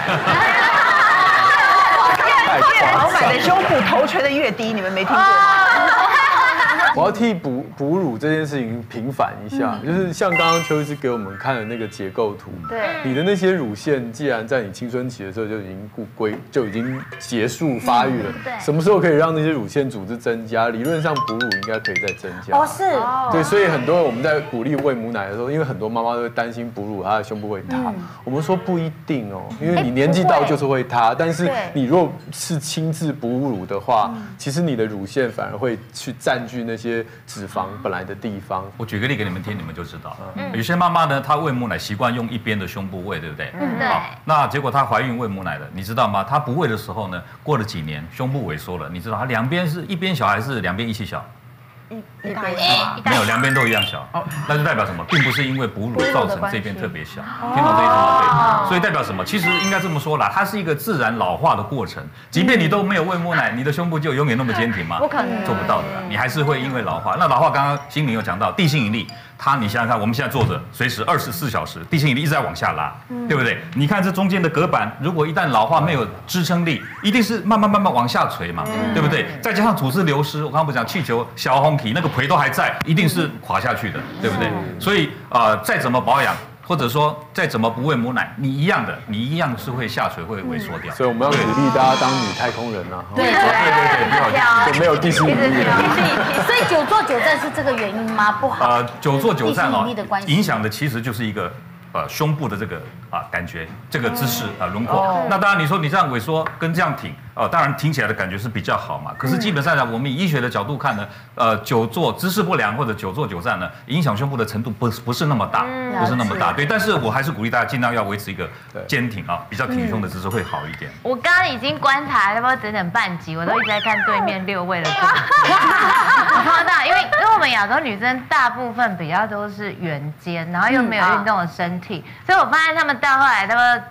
越好买的胸部头垂的越低，你们没听过吗？ 我要替哺哺乳这件事情平反一下，嗯、就是像刚刚邱医师给我们看的那个结构图，对，你的那些乳腺既然在你青春期的时候就已经归就已经结束发育了，嗯、对，什么时候可以让那些乳腺组织增加？理论上哺乳应该可以再增加。 哦，是， 对，所以很多我们在鼓励喂母奶的时候，因为很多妈妈都会担心哺乳她的胸部会塌，嗯、我们说不一定哦，因为你年纪到就是会塌，但是你如果是亲自哺乳的话，嗯、其实你的乳腺反而会去占据那些。脂肪本来的地方， 我举个例给你们听，你们就知道。嗯、有些妈妈呢，她喂母奶习惯用一边的胸部喂，对不对？嗯，对。好，那结果她怀孕喂母奶了，你知道吗？她不喂的时候呢，过了几年，胸部萎缩了，你知道她两边是一边小还是两边一起小？ 一一大一小，没有，两边都一样小。哦，那就代表什么？并不是因为哺乳造成这边特别小，听懂这意思吗？对，所以代表什么？其实应该这么说啦，它是一个自然老化的过程。即便你都没有喂母奶，你的胸部就永远那么坚挺吗？ 不可能， 做不到的。你还是会因为老化。那老化刚刚心理有讲到地心引力，它你想想看，我们现在坐着，随时二十四小时，地心引力一直在往下拉，对不对？你看这中间的隔板，如果一旦老化没有支撑力，一定是慢慢慢慢往下垂嘛，对不对？再加上组织流失，我刚刚不讲气球小红体那个培都还在，一定是垮下去的，对不对？所以呃，再怎么保养，或者说再怎么不喂母奶，你一样的，你一样是会下垂，会萎缩掉。 所以我们要鼓励大家当女太空人啊！ 对对对对，不好，就没有地心引力。 所以久坐久站是这个原因吗？不好。呃， 久坐久站哦，影响的其实就是一个。呃，胸部的这个啊感觉，这个姿势啊轮廓。那当然，你说你这样萎缩跟这样挺，呃，当然挺起来的感觉是比较好嘛。可是基本上呢，我们以医学的角度看呢，呃，久坐姿势不良或者久坐久站呢，影响胸部的程度不不是那么大，不是那么大。对，但是我还是鼓励大家尽量要维持一个坚挺啊，比较挺胸的姿势会好一点。 我刚刚已经观察差不多整整半集，我都一直在看对面六位的这个。我看到，因为因为我们亚洲女生大部分比较都是圆肩，然后又没有运动的身体。所以我发现他们到后来，他们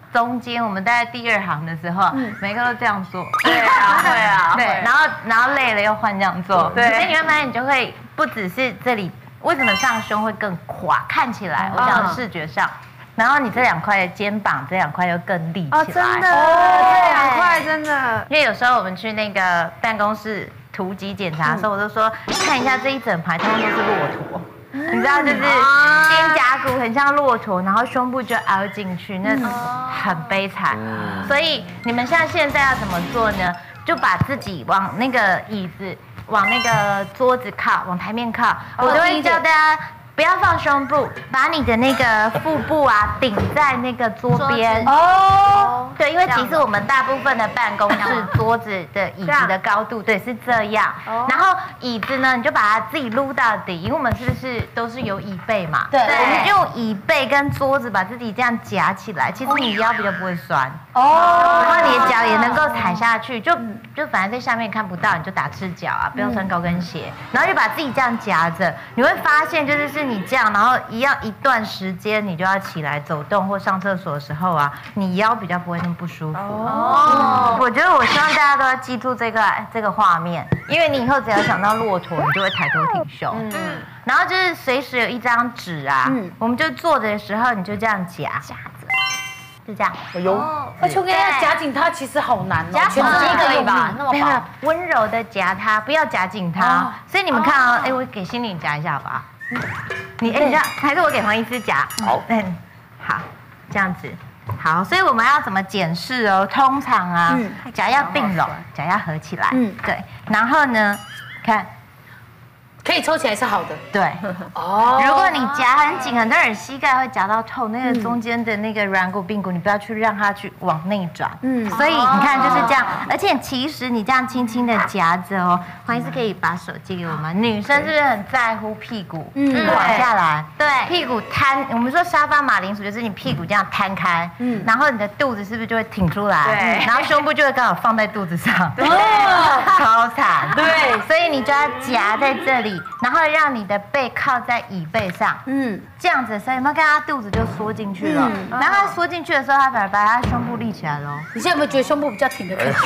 中间，我们大概第二行的时候，每个都这样做。 对啊，会啊， 对，然后然后累了又换这样做。 对， 所以你会发现，你就会不只是这里，为什么上胸会更垮？看起来，我讲视觉上。然后你这两块的肩膀，这两块又更立起来。哦， 真的，这两块真的。 因为有时候我们去那个办公室突击检查的时候，我都说看一下这一整排，通通都是骆驼。你知道，就是肩胛骨很像骆驼，然后胸部就凹进去，那很悲惨。所以你们像现在要怎么做呢？就把自己往那个椅子、往那个桌子靠，往台面靠。我都会教大家。不要放胸部，把你的那个腹部啊顶在那个桌边哦。对，因为其实我们大部分的办公室桌子的椅子的高度，对，是这样。然后椅子呢，你就把它自己撸到底，因为我们是不是都是有椅背嘛？对，我们用椅背跟桌子把自己这样夹起来，其实你腰比较不会酸哦。然后你的脚也能够踩下去，就就反正在下面看不到，你就打赤脚啊，不用穿高跟鞋，然后就把自己这样夹着，你会发现就是是。你这样，然后一样一段时间，你就要起来走动或上厕所的时候啊，你腰比较不会那么不舒服。哦，我觉得我希望大家都要记住这个这个画面，因为你以后只要想到骆驼，你就会抬头挺胸。嗯，然后就是随时有一张纸啊，嗯，我们就坐着的时候，你就这样夹夹着，就这样。哎呦， 而且我跟你讲，夹紧它其实好难哦， 夹全身可以吧？那么薄， 温柔的夹它，不要夹紧它。所以你们看啊，哎，我给心灵夹一下吧。你哎，你这样还是我给黄医师夹？好，嗯，好，这样子，好，所以我们要怎么检视哦？通常啊，脚要并拢，脚要合起来，嗯，对，然后呢，看。 可以抽起来是好的， 对。哦，如果你夹很紧，很多人膝盖会夹到痛，那个中间的那个软骨、髌骨，你不要去让它去往内转。嗯，所以你看就是这样。而且其实你这样轻轻的夹着哦，黄医师可以把手借给我们。女生是不是很在乎屁股？嗯，滑下来，对，屁股摊。我们说沙发马铃薯就是你屁股这样摊开，嗯，然后你的肚子是不是就会挺出来？对，然后胸部就会刚好放在肚子上。对，超惨。对，所以你就要夹在这里。然后让你的背靠在椅背上，嗯，这样子的时候，有没有看他肚子就缩进去了？嗯，然后他缩进去的时候，他反而把他胸部立起来了。 你现在有没有觉得胸部比较挺的感觉？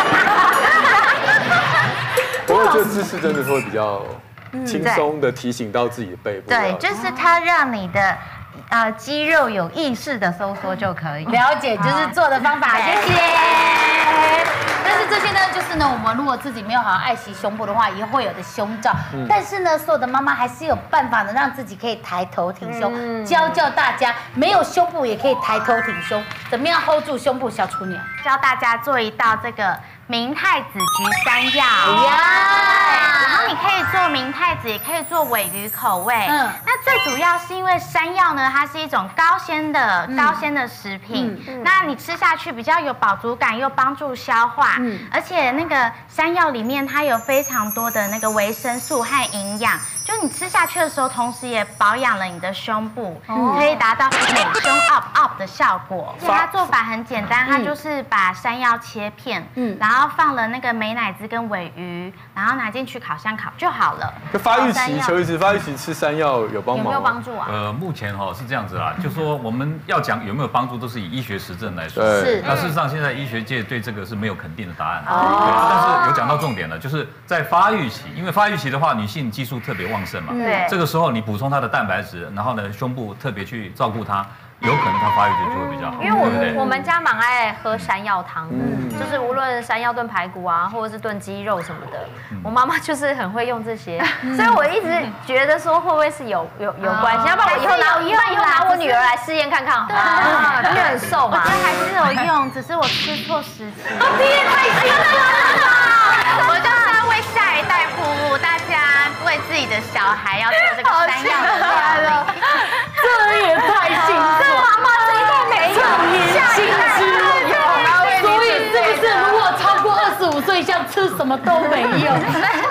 不过这姿势真的是会比较轻松的提醒到自己的背部。 对，就是它让你的呃肌肉有意识的收缩就可以。 了解，就是做的方法，谢谢。但是这些呢，就是呢，我们如果自己没有好好爱惜胸部的话，以后会有的胸罩。嗯、但是呢，所有的妈妈还是有办法能让自己可以抬头挺胸。嗯、教教大家，没有胸部也可以抬头挺胸，怎么样 hold 住胸部？小厨娘教大家做一道这个明太子焗山药。呀，然后你可以做明太子，也可以做鲔鱼口味。嗯，那最主要是因为山药呢，它是一种高纤的、嗯、高纤的食品。嗯嗯、那你吃下去比较有饱足感，又帮助消化。嗯，而且那个山药里面它有非常多的那个维生素和营养，就你吃下去的时候，同时也保养了你的胸部，哦、可以达到美胸 up up 的效果。它做法很简单，它就是把山药切片，嗯，然后放了那个美乃滋跟鲔鱼，然后拿进去烤箱烤就好了。 就发育期，求医师发育期吃山药有帮忙吗？有没有帮助啊？ 呃，目前哈是这样子啦，就说我们要讲有没有帮助，都是以医学实证来说。 是。 那事实上，现在医学界对这个是没有肯定的答案。哦。但是有讲到重点了，就是在发育期，因为发育期的话，女性激素特别旺盛嘛。对。这个时候你补充她的蛋白质，然后呢，胸部特别去照顾她。有可能它发育就会比较好， 因为我们我们家蛮爱喝山药汤的，嗯、就是无论山药炖排骨啊，或者是炖鸡肉什么的，嗯、我妈妈就是很会用这些，嗯、所以我一直觉得说会不会是有有有关系？要不然我以后拿，要不然以后拿我女儿来试验看看好了，啊，因为很瘦嘛。 我觉得还是有用，只是我吃错时期。 你也太辛苦了！ 我就是要为下一代铺路，大家为自己的小孩要做这个山药的料理。 这也太辛苦了， 妈妈这一代没有， 下一代只有。所以是不是如果超过二十五岁以下吃什么都没有？是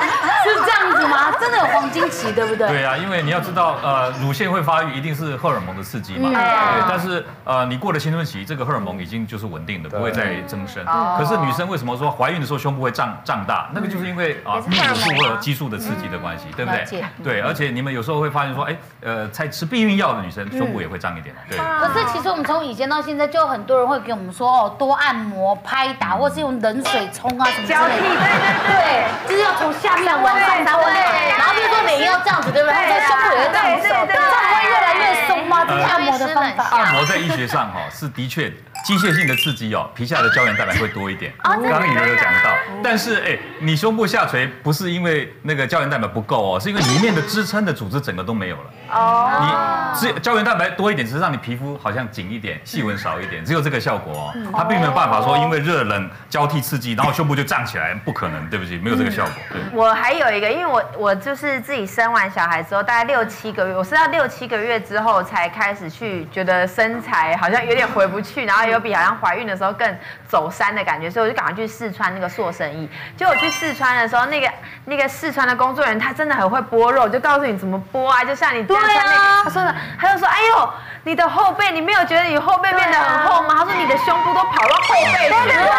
是这样子吗？真的有黄金期，对不对？ 对啊，因为你要知道，呃，乳腺会发育，一定是荷尔蒙的刺激嘛。对，但是呃，你过了青春期，这个荷尔蒙已经就是稳定的，不会再增生。可是女生为什么说怀孕的时候胸部会胀胀大？那个就是因为啊，泌乳素或者激素的刺激的关系，对不对？对，而且你们有时候会发现说，哎，呃，在吃避孕药的女生胸部也会胀一点。对。 可是其实我们从以前到现在，就有很多人会给我们说哦，多按摩、拍打，或是用冷水冲啊什么之类的。对对对，就是要从下面往上打，然后比如说脸要这样子，对不对？然后胸部也会这样手，这样会越来越松吗？这是按摩的方法。 按摩在医学上哈是的确机械性的刺激哦，皮下的胶原蛋白会多一点。刚刚以为有讲到，但是哎，你胸部下垂不是因为那个胶原蛋白不够哦，是因为里面的支撑的组织整个都没有了。哦，你只胶原蛋白多一点，只是让你皮肤好像紧一点，细纹少一点，只有这个效果哦。它并没有办法说因为热冷交替刺激，然后胸部就胀起来，不可能，对不起，没有这个效果。对。 我还有一个，因为我我就是自己生完小孩之后，大概六七个月，我是到六七个月之后才开始去觉得身材好像有点回不去，然后有比好像怀孕的时候更走山的感觉，所以我就赶快去试穿那个塑身衣。结果我去试穿的时候，那个那个试穿的工作人员他真的很会剥肉，就告诉你怎么剥啊，就像你这样穿那个，他说的，他就说，哎呦，你的后背，你没有觉得你后背变得很厚吗？他说你的胸部都跑到后背去了。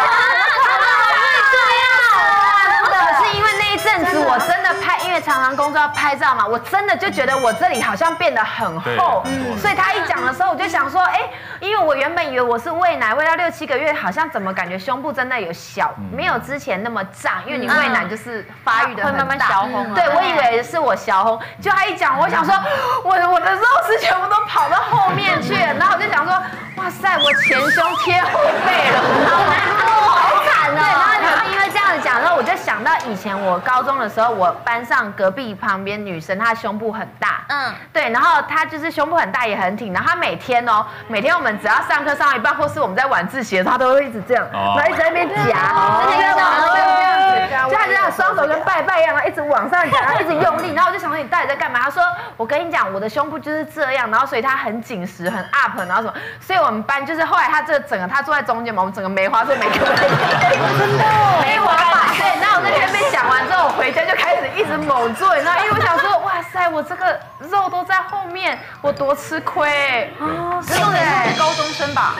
可是因为那一阵子我真的拍，因为常常工作要拍照嘛，我真的就觉得我这里好像变得很厚，所以他一讲的时候，我就想说，哎，因为我原本以为我是喂奶喂到六七个月，好像怎么感觉胸部真的有小，没有之前那么胀，因为你喂奶就是发育的很大，会慢慢小红。对，我以为是我小红，就他一讲，我想说，我我的肉是全部都跑到后面去了，然后我就想说，哇塞，我前胸贴后背了，好难过，好惨哦。对，然后因为这样子讲，然后我就想到以前我高中的时候，我班上隔壁旁边女生，她胸部很大，嗯，对，然后她就是胸部很大也很挺，然后她每天哦，每天我们只要上课上到一半，或是我们在晚自习的时候，她都会一直这样，然后一直在那边夹，真的这样子，就她这样双手跟拜拜一样，然后一直往上夹，然后一直用力，然后我就想说你到底在干嘛？她说我跟你讲，我的胸部就是这样，然后所以她很紧实，很 up， 然后什么，所以我们班就是后来她这整个她坐在中间嘛，我们整个梅花座每个人真的梅花板。对，然后我那天被讲完之后，我回家就开始一直猛做，你知道，因为我想说，哇塞，我这个肉都在后面，我多吃亏。哦，是哎，高中生吧？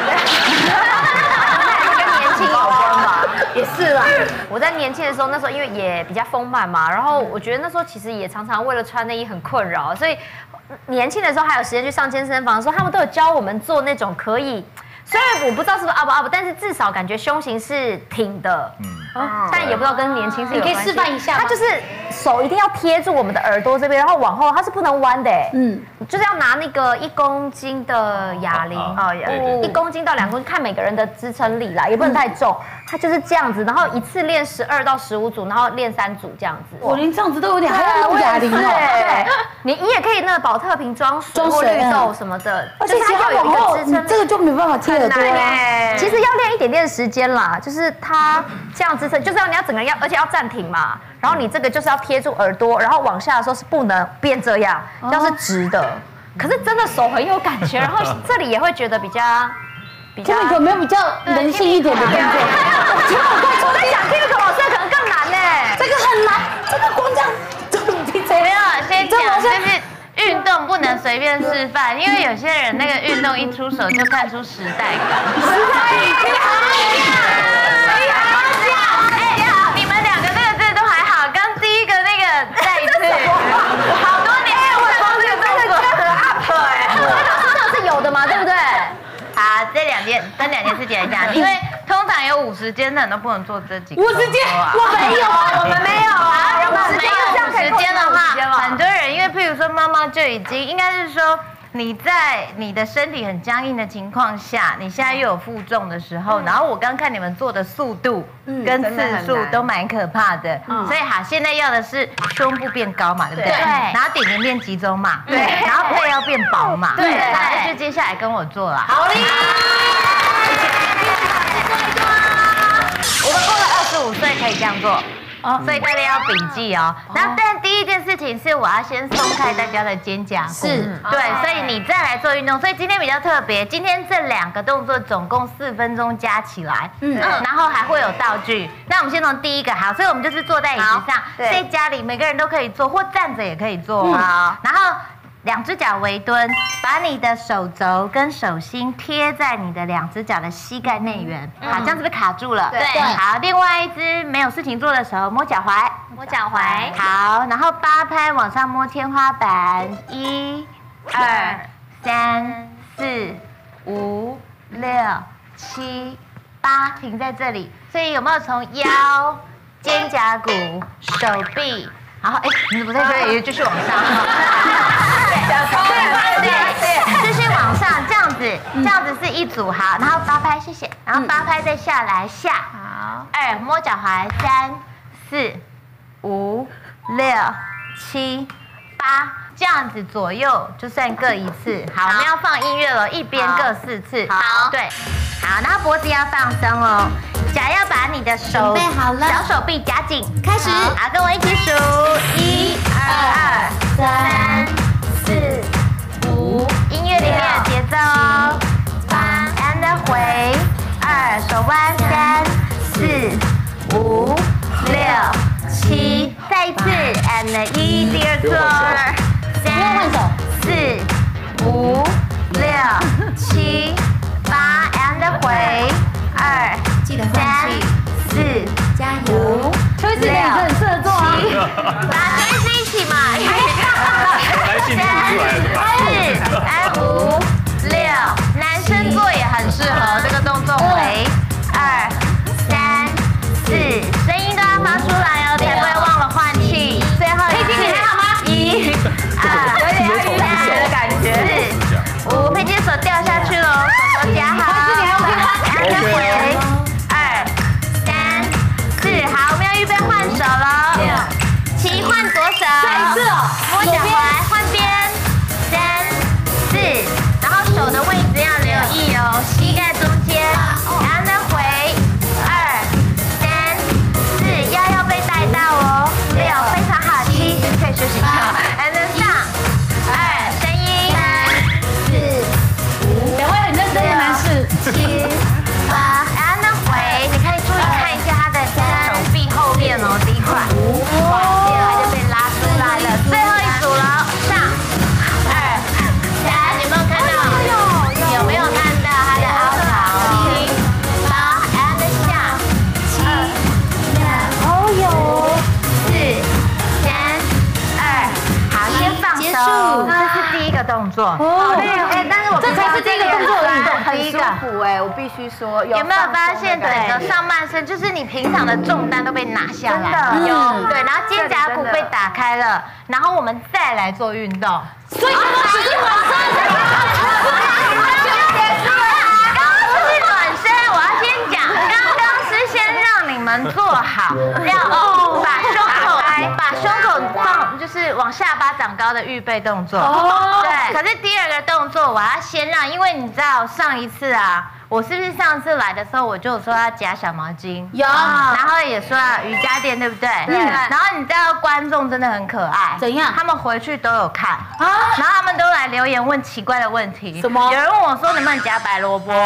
跟年轻有关吧？也是啦。我在年轻的时候，那时候因为也比较丰满嘛，然后我觉得那时候其实也常常为了穿内衣很困扰，所以年轻的时候还有时间去上健身房的时候，他们都有教我们做那种可以。虽然我不知道是不是 up up， 但是至少感觉胸型是挺的，嗯，但也不知道跟年轻是有关系。你可以示范一下吗？它就是手一定要贴住我们的耳朵这边，然后往后，它是不能弯的，嗯，就是要拿那个一公斤的哑铃，哦，一公斤到两公斤，看每个人的支撑力啦，也不能太重。它就是这样子，然后一次练十二到十五组，然后练三组这样子。 我连这样子都有点还要用哑铃哦。 对，你你也可以那个保特瓶装水或绿豆什么的， 而且它有一个支撑，这个就没办法贴耳朵啊。 其实要练一点点时间啦，就是它这样支撑，就是要你要整个人要，而且要暂停嘛。然后你这个就是要贴住耳朵，然后往下的时候是不能变这样，要是直的。可是真的手很有感觉，然后这里也会觉得比较。 K M I K 有没有比较人性一点的动作？ 我在想 K M I K 老师可能更难呢， 这个很难，这个光这样， 没有，先讲就是运动不能随便示范，因为有些人那个运动一出手就看出时代感。时代感，哎呀，哎，你们两个这个字都还好，刚第一个那个再一次，好多年没有看到这个动作，很 up 哎，这个这个是有的嘛，对不对？好，这两件分两件事讲一下，因为通常有五十间的人都不能做这几个。 五十间，我没有啊， 我们没有啊。如果没有五十间的话，很多人因为譬如说妈妈就已经应该是说你在你的身体很僵硬的情况下，你现在又有负重的时候，然后我刚看你们做的速度跟次数都蛮可怕的，所以好，现在要的是胸部变高嘛，对不对？对。然后点点变集中嘛，对。然后背要变薄嘛，对。那就接下来跟我做啦。好嘞。我们过了二十五岁可以这样做。 所以大家要谨记哦。然后，但第一件事情是我要先松开大家的肩胛骨， 是， 对，所以你再来做运动。所以今天比较特别，今天这两个动作总共四分钟加起来，嗯，然后还会有道具。那我们先从第一个好，所以我们就是坐在椅子上，在家里每个人都可以做，或站着也可以做。好，然后。两只脚微蹲，把你的手肘跟手心贴在你的两只脚的膝盖内缘，好，这样是不是卡住了？ 对。 好，另外一只没有事情做的时候，摸脚踝， 摸脚踝。 好，然后八拍往上摸天花板，一、二、三、四、五、六、七、八，停在这里。所以有没有从腰、肩胛骨、手臂？然后哎，你怎么在这里继续往上？对对对，继续往上，这样子，这样子是一组好，然后八拍，谢谢，然后八拍再下来下，好，二摸脚踝，三、四、五、六、七、八，这样子左右就算各一次。好，我们要放音乐了，一边各四次。好，对，好，然后脖子要放松哦。脚要把你的手准备好了， 小手臂夹紧， 开始。 好，跟我一起数，一、二、三、四、五，音乐里面有节奏哦。八 ，and 回，二，手弯，三、四、五、六、七，再一次 ，and 一，第二次哦。三、四、五、六、七、八 ，and 回，二。三、四、五、 秋子，你很适合做啊！ 把秋子一起嘛，来，四、三、五、六，男生做也很适合这个动作。回，二、三、四，声音都要发出来哦，才不会忘了换气。最后一次，你还好吗？一、二、有点要晕船的感觉。四、五，佩姐手掉下去喽，手手夹好。然后回。好，我们要预备换手了。七换左手，摸脚踝，换边，三、四，然后手的位置要留意哦，膝盖中间，然后呢回，二、三、四，腰要被带到哦，六，非常好，七，可以休息一下，然后上，二，声音，三、四、五， 两位很认真的男士， 七、八，然后呢回，你可以注意看一下他的手臂后面哦，第一块，哇，它就被拉出来了。最后一组了，上，二、三，有没有看到？有没有看到它的凹槽？七、八 ，and 下，七、六，哦有，四、三、二，好，先放手，这是第一个动作。 哦，哎，但是我这才是第一个动作的运动， 很舒服哎，我必须说， 有没有发现整个上半身就是你平常的重担都被拿下来？有，对，然后肩胛骨被打开了，然后我们再来做运动。 所以我们只是暖身， 刚刚不是暖身，我要先讲，刚刚是先让你们做好，要哦，把胸口把胸口放，就是往下巴长高的预备动作。哦，对。可是第二个动作我要先让，因为你知道上一次啊。我是不是上次来的时候我就有说要夹小毛巾？ 有， 然后也说要瑜伽垫，对不对？对。然后你知道观众真的很可爱， 怎样？ 他们回去都有看啊，然后他们都来留言问奇怪的问题。 什么？ 有人问我说能不能夹白萝卜？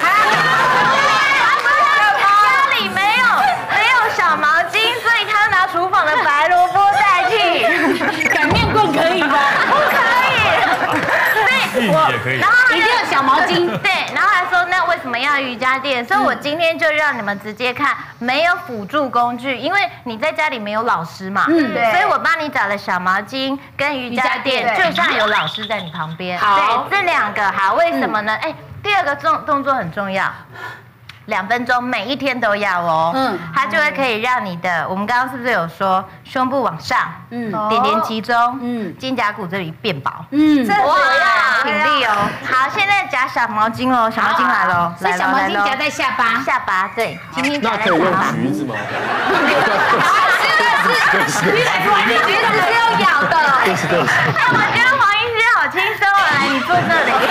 家里没有没有小毛巾，所以他拿厨房的白萝卜代替。 擀面棍可以吗？ 不可以。对， 我也可以。 然后一定要小毛巾。 对，然后还说那为什么要瑜伽垫？所以我今天就让你们直接看没有辅助工具，因为你在家里没有老师嘛，嗯，对，所以我帮你找了小毛巾跟瑜伽垫，就像有老师在你旁边。好，对，这两个好，为什么呢？哎，第二个动动作很重要。两分钟，每一天都要哦。嗯，它就会可以让你的，我们刚刚是不是有说胸部往上，嗯，点点集中，嗯，肩胛骨这里变薄，嗯，哇，挺力哦。好，现在夹小毛巾哦，小毛巾来喽， 所以小毛巾夹在下巴， 下巴对，轻轻夹在下巴。 那可以用橘子吗？ 是是是，你橘子是要咬的。 对是对是。 哎，我觉得黄医师好轻松啊，来，你坐这里。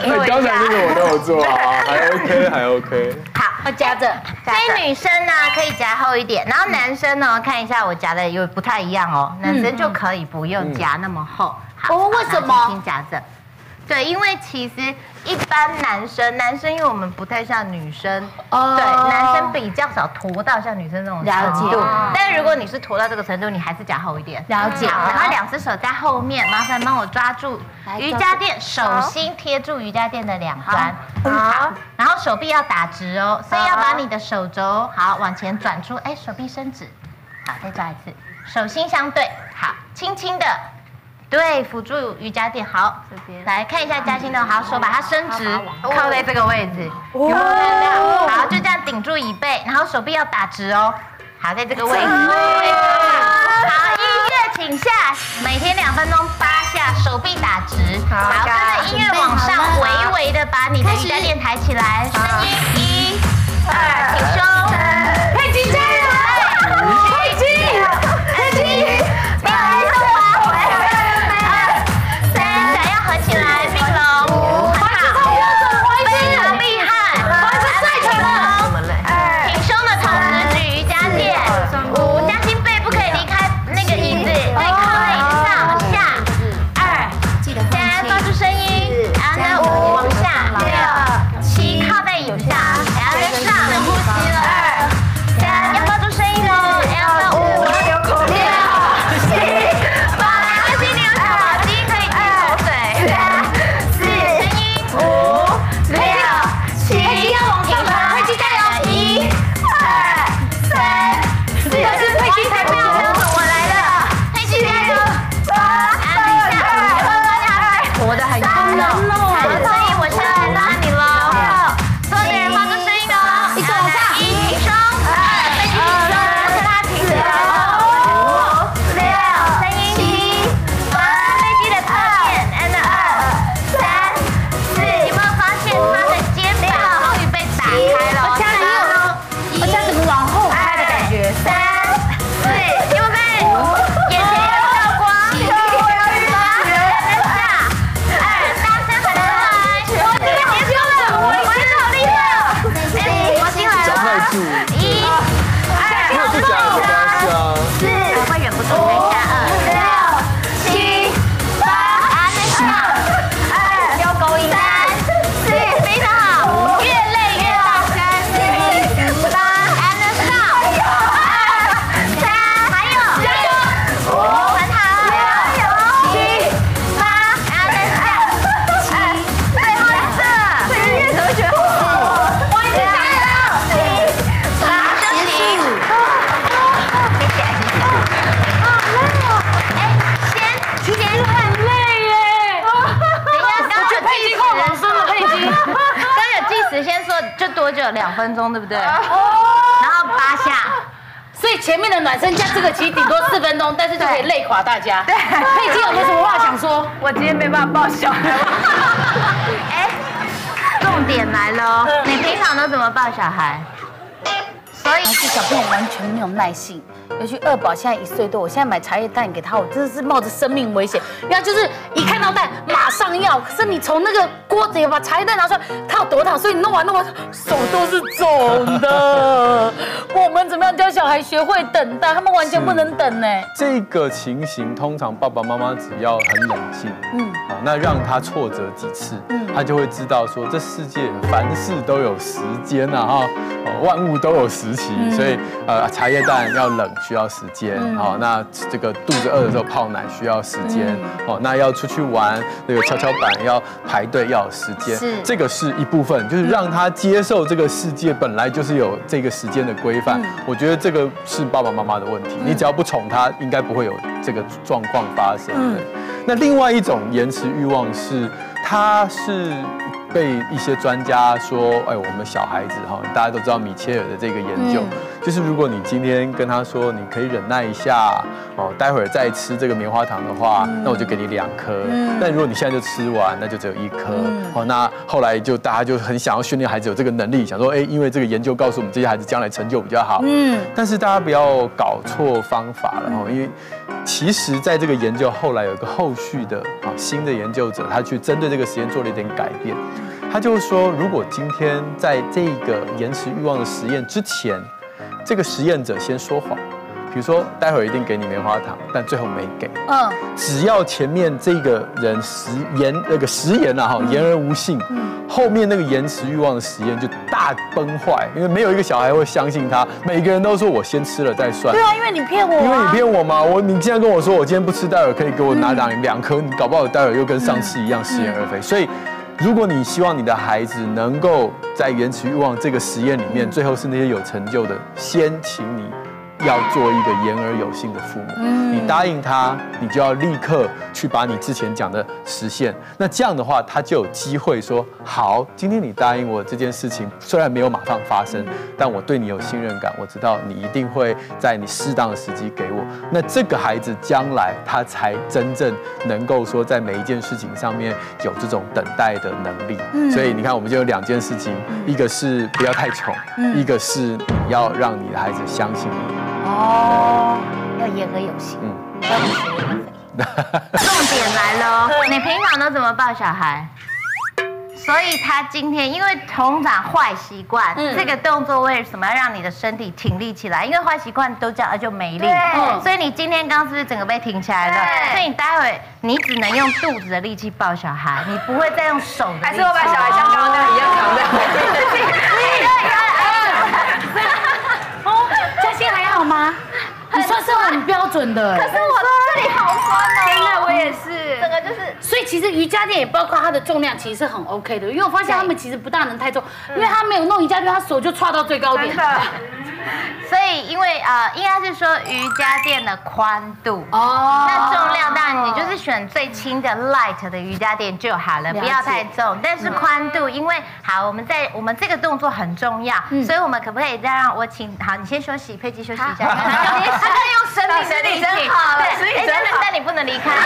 刚才那个我都有做啊，还 OK 还 OK。 好， 要夹着。 所以女生呢可以夹厚一点，然后男生呢看一下我夹的有不太一样哦，男生就可以不用夹那么厚。好， 哦，为什么？ 轻轻夹着。对，因为其实一般男生，男生因为我们不太像女生，哦、对，男生比较少驼到像女生那种程度。但是如果你是驼到这个程度，你还是夹厚一点。 了解。 然后两只手在后面，麻烦帮我抓住瑜伽垫，手心贴住瑜伽垫的两端。好。然后手臂要打直哦，所以要把你的手肘好往前转出，哎，手臂伸直。好，再抓一次，手心相对，好，轻轻的。对，辅助瑜伽垫好，这边来看一下嘉欣的，好，手把它伸直，靠在这个位置，有没有看到？好，就这样顶住椅背，然后手臂要打直哦，好，在这个位置，好，音乐请下，每天两分钟八下，手臂打直，好，跟着音乐往上，微微的把你的瑜伽垫抬起来，声音一、二，挺胸，佩君加油，佩君，佩君。起来，并拢，很好，非常厉害，最强了。挺胸的同时举瑜伽垫，五，嘉欣背不可以离开那个椅子，再靠在椅子上，下，二，三，发出声音，然后呢五往下，六，七，靠在椅子上，然后再上，深呼吸了，二，三，要发出声音哦，然后呢五，六，七，八，嘉欣你有小毛巾可以滴口水。四，声音，五，六，七，要往上爬，佩君加油！一、二、三、四，是佩君才没有标准，我来了，佩君加油！八，按一下，二，活得很轻的，好，所以我下来拉你了。所有的人发出声音哦，一起往上，一，挺胸，二，佩君挺胸，让他挺胸，五、六，声音七，八，佩君的侧面 ，and 二。三四，有没有发现他的肩膀终于被打开了？ 而且你有，而且整个往后开的感觉。 三四，有没有？眼前有照光。八，再下。二，大声喊出来。我这个结束了，我玩的好厉害哦。哎，我进来了。一、二、三、四，会忍不住再下二、六、七、八，啊，再下。勾引三四，非常好，越累越大声。四八 ，and stop。二三，还有加油，五很好，六七八 ，and stop。七，最后一次，这音乐怎么觉得好？我一直加油。七八，休息。谢谢。好累哦。哎，先提前很累耶。 往生了，佩君。 刚有计时，先说就多久？两分钟，对不对？哦。然后八下， 所以前面的暖身加这个其实顶多四分钟，但是就可以累垮大家。对。佩君有没有什么话想说？ 我今天没办法抱小孩。 哎，重点来喽！你平常都怎么抱小孩？ 所以是小朋友完全没有耐性，尤其二宝现在一岁多，我现在买茶叶蛋给他，我真的是冒着生命危险，因为他就是一看到蛋马上要，可是你从那个锅子里把茶叶蛋拿出来，他有多烫，所以你弄完弄完手都是肿的。我们怎么样教小孩学会等待？他们完全不能等呢。 这个情形通常爸爸妈妈只要很冷静，嗯，好，那让他挫折几次，嗯，他就会知道说这世界凡事都有时间啊，哈，万物都有时期，所以呃茶叶蛋要冷需要时间，好，那这个肚子饿的时候泡奶需要时间，哦，那要出去玩那个跷跷板要排队要有时间，是这个是一部分，就是让他接受这个世界本来就是有这个时间的规范，我觉得这个是爸爸妈妈的问题，你只要不宠他，应该不会有这个状况发生。那另外一种延迟欲望是，他是被一些专家说，哎，我们小孩子哈，大家都知道米切尔的这个研究，就是如果你今天跟他说你可以忍耐一下，哦，待会儿再吃这个棉花糖的话，那我就给你两颗。但如果你现在就吃完，那就只有一颗。哦，那后来就大家就很想要训练孩子有这个能力，想说，哎，因为这个研究告诉我们这些孩子将来成就比较好。嗯。但是大家不要搞错方法了哦，因为其实在这个研究后来有一个后续的啊新的研究者，他去针对这个实验做了一点改变。他就是说，如果今天在这个延迟欲望的实验之前，这个实验者先说谎。比如说，待会儿一定给你棉花糖，但最后没给。嗯，只要前面这个人食言那个食言啊哈，言而无信，嗯，后面那个延迟欲望的实验就大崩坏，因为没有一个小孩会相信他，每个人都说我先吃了再算。 对啊，因为你骗我、啊， 因为你骗我嘛，我你既然跟我说我今天不吃，待会儿可以给我拿两两颗，你搞不好待会儿又跟上次一样食言而肥，所以。如果你希望你的孩子能够在延迟欲望这个实验里面，最后是那些有成就的，先请你要做一个言而有信的父母。嗯，你答应他，你就要立刻去把你之前讲的实现。那这样的话，他就有机会说：好，今天你答应我这件事情，虽然没有马上发生，但我对你有信任感，我知道你一定会在你适当的时机给我。那这个孩子将来他才真正能够说，在每一件事情上面有这种等待的能力。嗯，所以你看，我们就有两件事情，一个是不要太宠，嗯，一个是你要让你的孩子相信你。 哦，要言而有信，嗯，不要食言而肥。 重点来了，你平常都怎么抱小孩？所以他今天因为通常坏习惯，嗯、这个动作为什么要让你的身体挺立起来？因为坏习惯都这样就没力，嗯、所以你今天刚是不是整个被挺起来了？所以你待会你只能用肚子的力气抱小孩，你不会再用手的力气。 还是我把小孩像刚刚那样一样扛在后面？ 哦，嘉欣还好吗？你算是很标准的， 可是我这里好酸哦。 真的，我也是， 整个就是。 所以其实瑜伽垫也包括它的重量，其实是很 OK 的，因为我发现他们其实不大能太重，因为他没有弄瑜伽垫，他手就歘到最高点。 所以因为呃，应该是说瑜伽垫的宽度哦，那重量当然你就是选最轻的 light 的瑜伽垫就好了，不要太重。但是宽度，因为好，我们在我们这个动作很重要，所以我们可不可以再让我请好，你先休息，佩姬休息一下。他在用生命的力气，对，哎，真的，但你不能离开。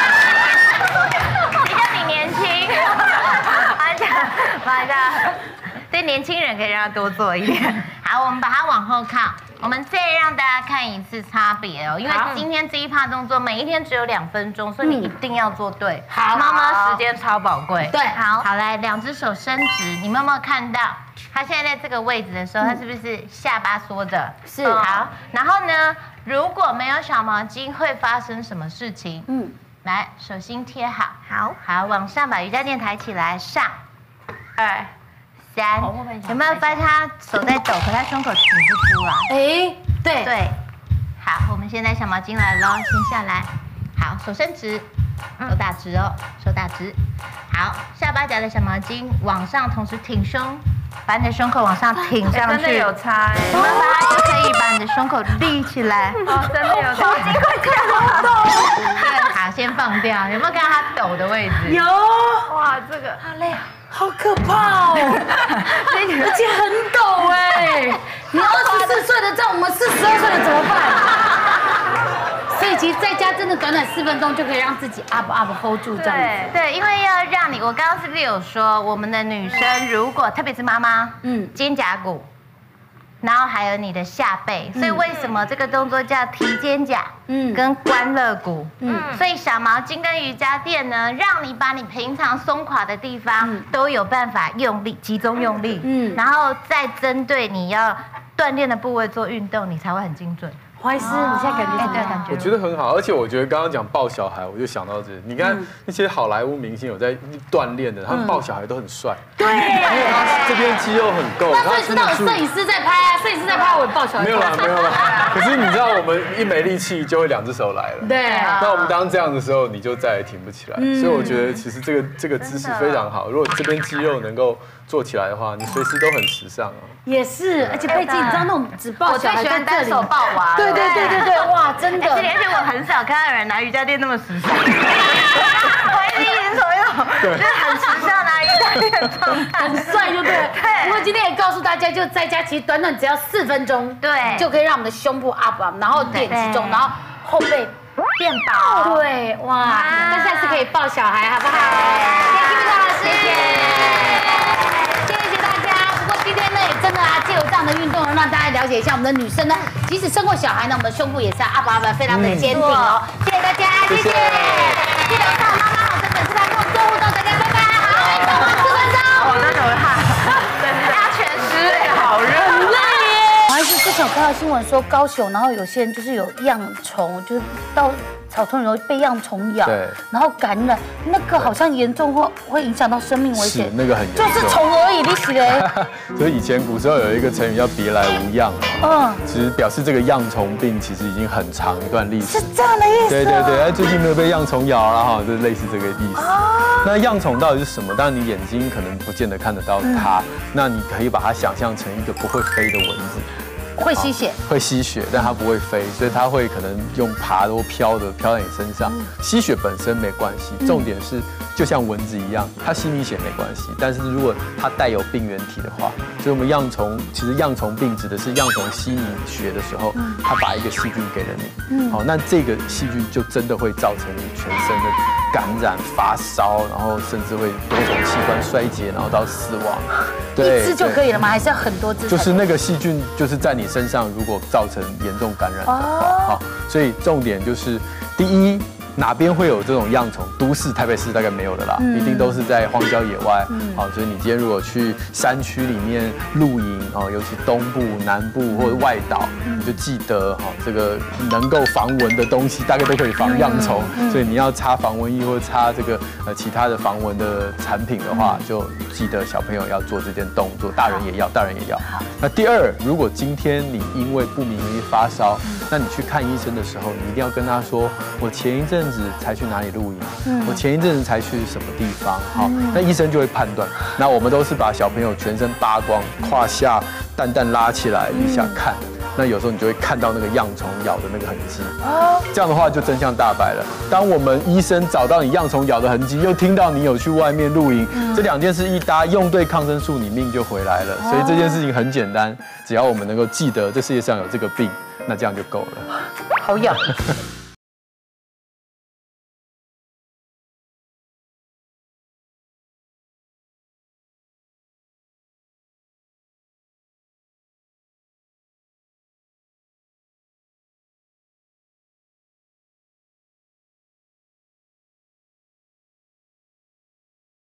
你看你年轻，马上马上，对年轻人可以让他多做一点。好，我们把它往后靠，我们再让大家看一次差别哦。因为今天这一趴动作每一天只有两分钟，所以你一定要做对。好，妈妈时间超宝贵。 对，好， 好来，两只手伸直，你们有没有看到？他现在在这个位置的时候，他是不是下巴缩着？ 是。 好，然后呢，如果没有小毛巾，会发生什么事情？嗯，来，手心贴好，好，好，往上把瑜伽垫抬起来，上，二。三，有没有发现他手在抖，可他胸口挺不出来？哎，对对，好，我们现在小毛巾来咯，先下来，好，手伸直，手打直哦，手打直，好，下巴夹的小毛巾往上，同时挺胸，把你的胸口往上挺上去， 真的有差哎， 有没有发现就可以把你的胸口立起来？ 哦，真的有差， 毛巾会这样抖，对，好，先放掉，有没有看到他抖的位置？ 有， 哇，这个好累啊。好可怕哦，而且很陡哎！你二十四岁的，在我们四十二岁的怎么办？所以其实在家真的短短四分钟就可以让自己 up up hold 住这样子。 对，因为要让你，我刚刚是不是有说，我们的女生如果特别是妈妈，嗯，肩胛骨。然后还有你的下背，所以为什么这个动作叫提肩胛？嗯，跟关肋骨。嗯，所以小毛巾跟瑜伽垫呢，让你把你平常松垮的地方都有办法用力，集中用力。嗯，然后再针对你要锻炼的部位做运动，你才会很精准。 黄医师，你现在感觉怎么样？ 我觉得很好，而且我觉得刚刚讲抱小孩，我就想到这，你看那些好莱坞明星有在锻炼的，他们抱小孩都很帅，对，因为他这边肌肉很够。 那所以知道有摄影师在拍啊，摄影师在拍我抱小孩。 没有啦，没有啦。可是你知道我们一没力气就会两只手来了， 对。 那我们当这样的时候，你就再也挺不起来。所以我觉得其实这个这个姿势非常好，如果这边肌肉能够做起来的话，你随时都很时尚啊。 也是，而且佩姬，你知道那种只抱小孩在这里， 手抱娃， 对对对对对，哇，真的。 而且我很少看到有人拿瑜伽垫那么时尚，我一直以为有，就是很时尚拿瑜伽垫状态， 很帅，就对。对。不过今天也告诉大家，就在家其实短短只要四分钟，对，就可以让我们的胸部 up up， 然后垫体重，然后后背变薄。对，哇，那下次可以抱小孩，好不好？谢谢老师，谢谢。今天呢，也真的啊，借由这样的运动，让大家了了解一下我们的女生呢，即使生过小孩呢，我们的胸部也是阿爸爸非常的坚挺哦。谢谢大家，谢谢。记得看妈妈好的粉丝团跟我们做互动，大家拜拜。好，等我们四分钟。 我真的会汗，大家全湿，好热， 很累耶。我还是之前有看到新闻说高雄，然后有些人就是有恙虫，就是到草丛里头被恙虫咬， 对， 然后感染，那个好像严重会会影响到生命危险。 是那个很严重， 就是虫而已，你洗嘞。 所以以前古时候有一个成语叫“别来无恙”，嗯，其实表示这个恙虫病其实已经很长一段历史。 是这样的意思。 对对对，哎，最近没有被恙虫咬了哈，就是类似这个意思。那恙虫到底是什么？当然你眼睛可能不见得看得到它，那你可以把它想象成一个不会飞的蚊子。 会吸血， 会吸血，但它不会飞，所以它会可能用爬的或飘的飘在你身上。吸血本身没关系，重点是就像蚊子一样，它吸你血没关系，但是如果它带有病原体的话，所以我们恙虫其实恙虫病指的是恙虫吸你血的时候，它把一个细菌给了你，好，那这个细菌就真的会造成你全身的感染、发烧，然后甚至会多种器官衰竭，然后到死亡。 一支就可以了吗？还是要很多支？ 就是那个细菌就是在你身上，如果造成严重感染的话，好，所以重点就是第一。哪边会有这种恙虫？都市台北市大概没有的啦，一定都是在荒郊野外。好，所以你今天如果去山区里面露营哦，尤其东部、南部或者外岛，你就记得哈，这个能够防蚊的东西大概都可以防恙虫。所以你要擦防蚊液或者擦这个呃其他的防蚊的产品的话，就记得小朋友要做这件动作，大人也要，大人也要。那第二，如果今天你因为不明原因发烧，那你去看医生的时候，你一定要跟他说，我前一阵子才去哪里露营，我前一阵子才去什么地方，好，那医生就会判断。那我们都是把小朋友全身扒光，胯下蛋蛋拉起来一下看，那有时候你就会看到那个恙虫咬的那个痕迹，这样的话就真相大白了。当我们医生找到你恙虫咬的痕迹，又听到你有去外面露营，这两件事一搭，用对抗生素，你命就回来了。所以这件事情很简单，只要我们能够记得这世界上有这个病，那这样就够了。 好痒。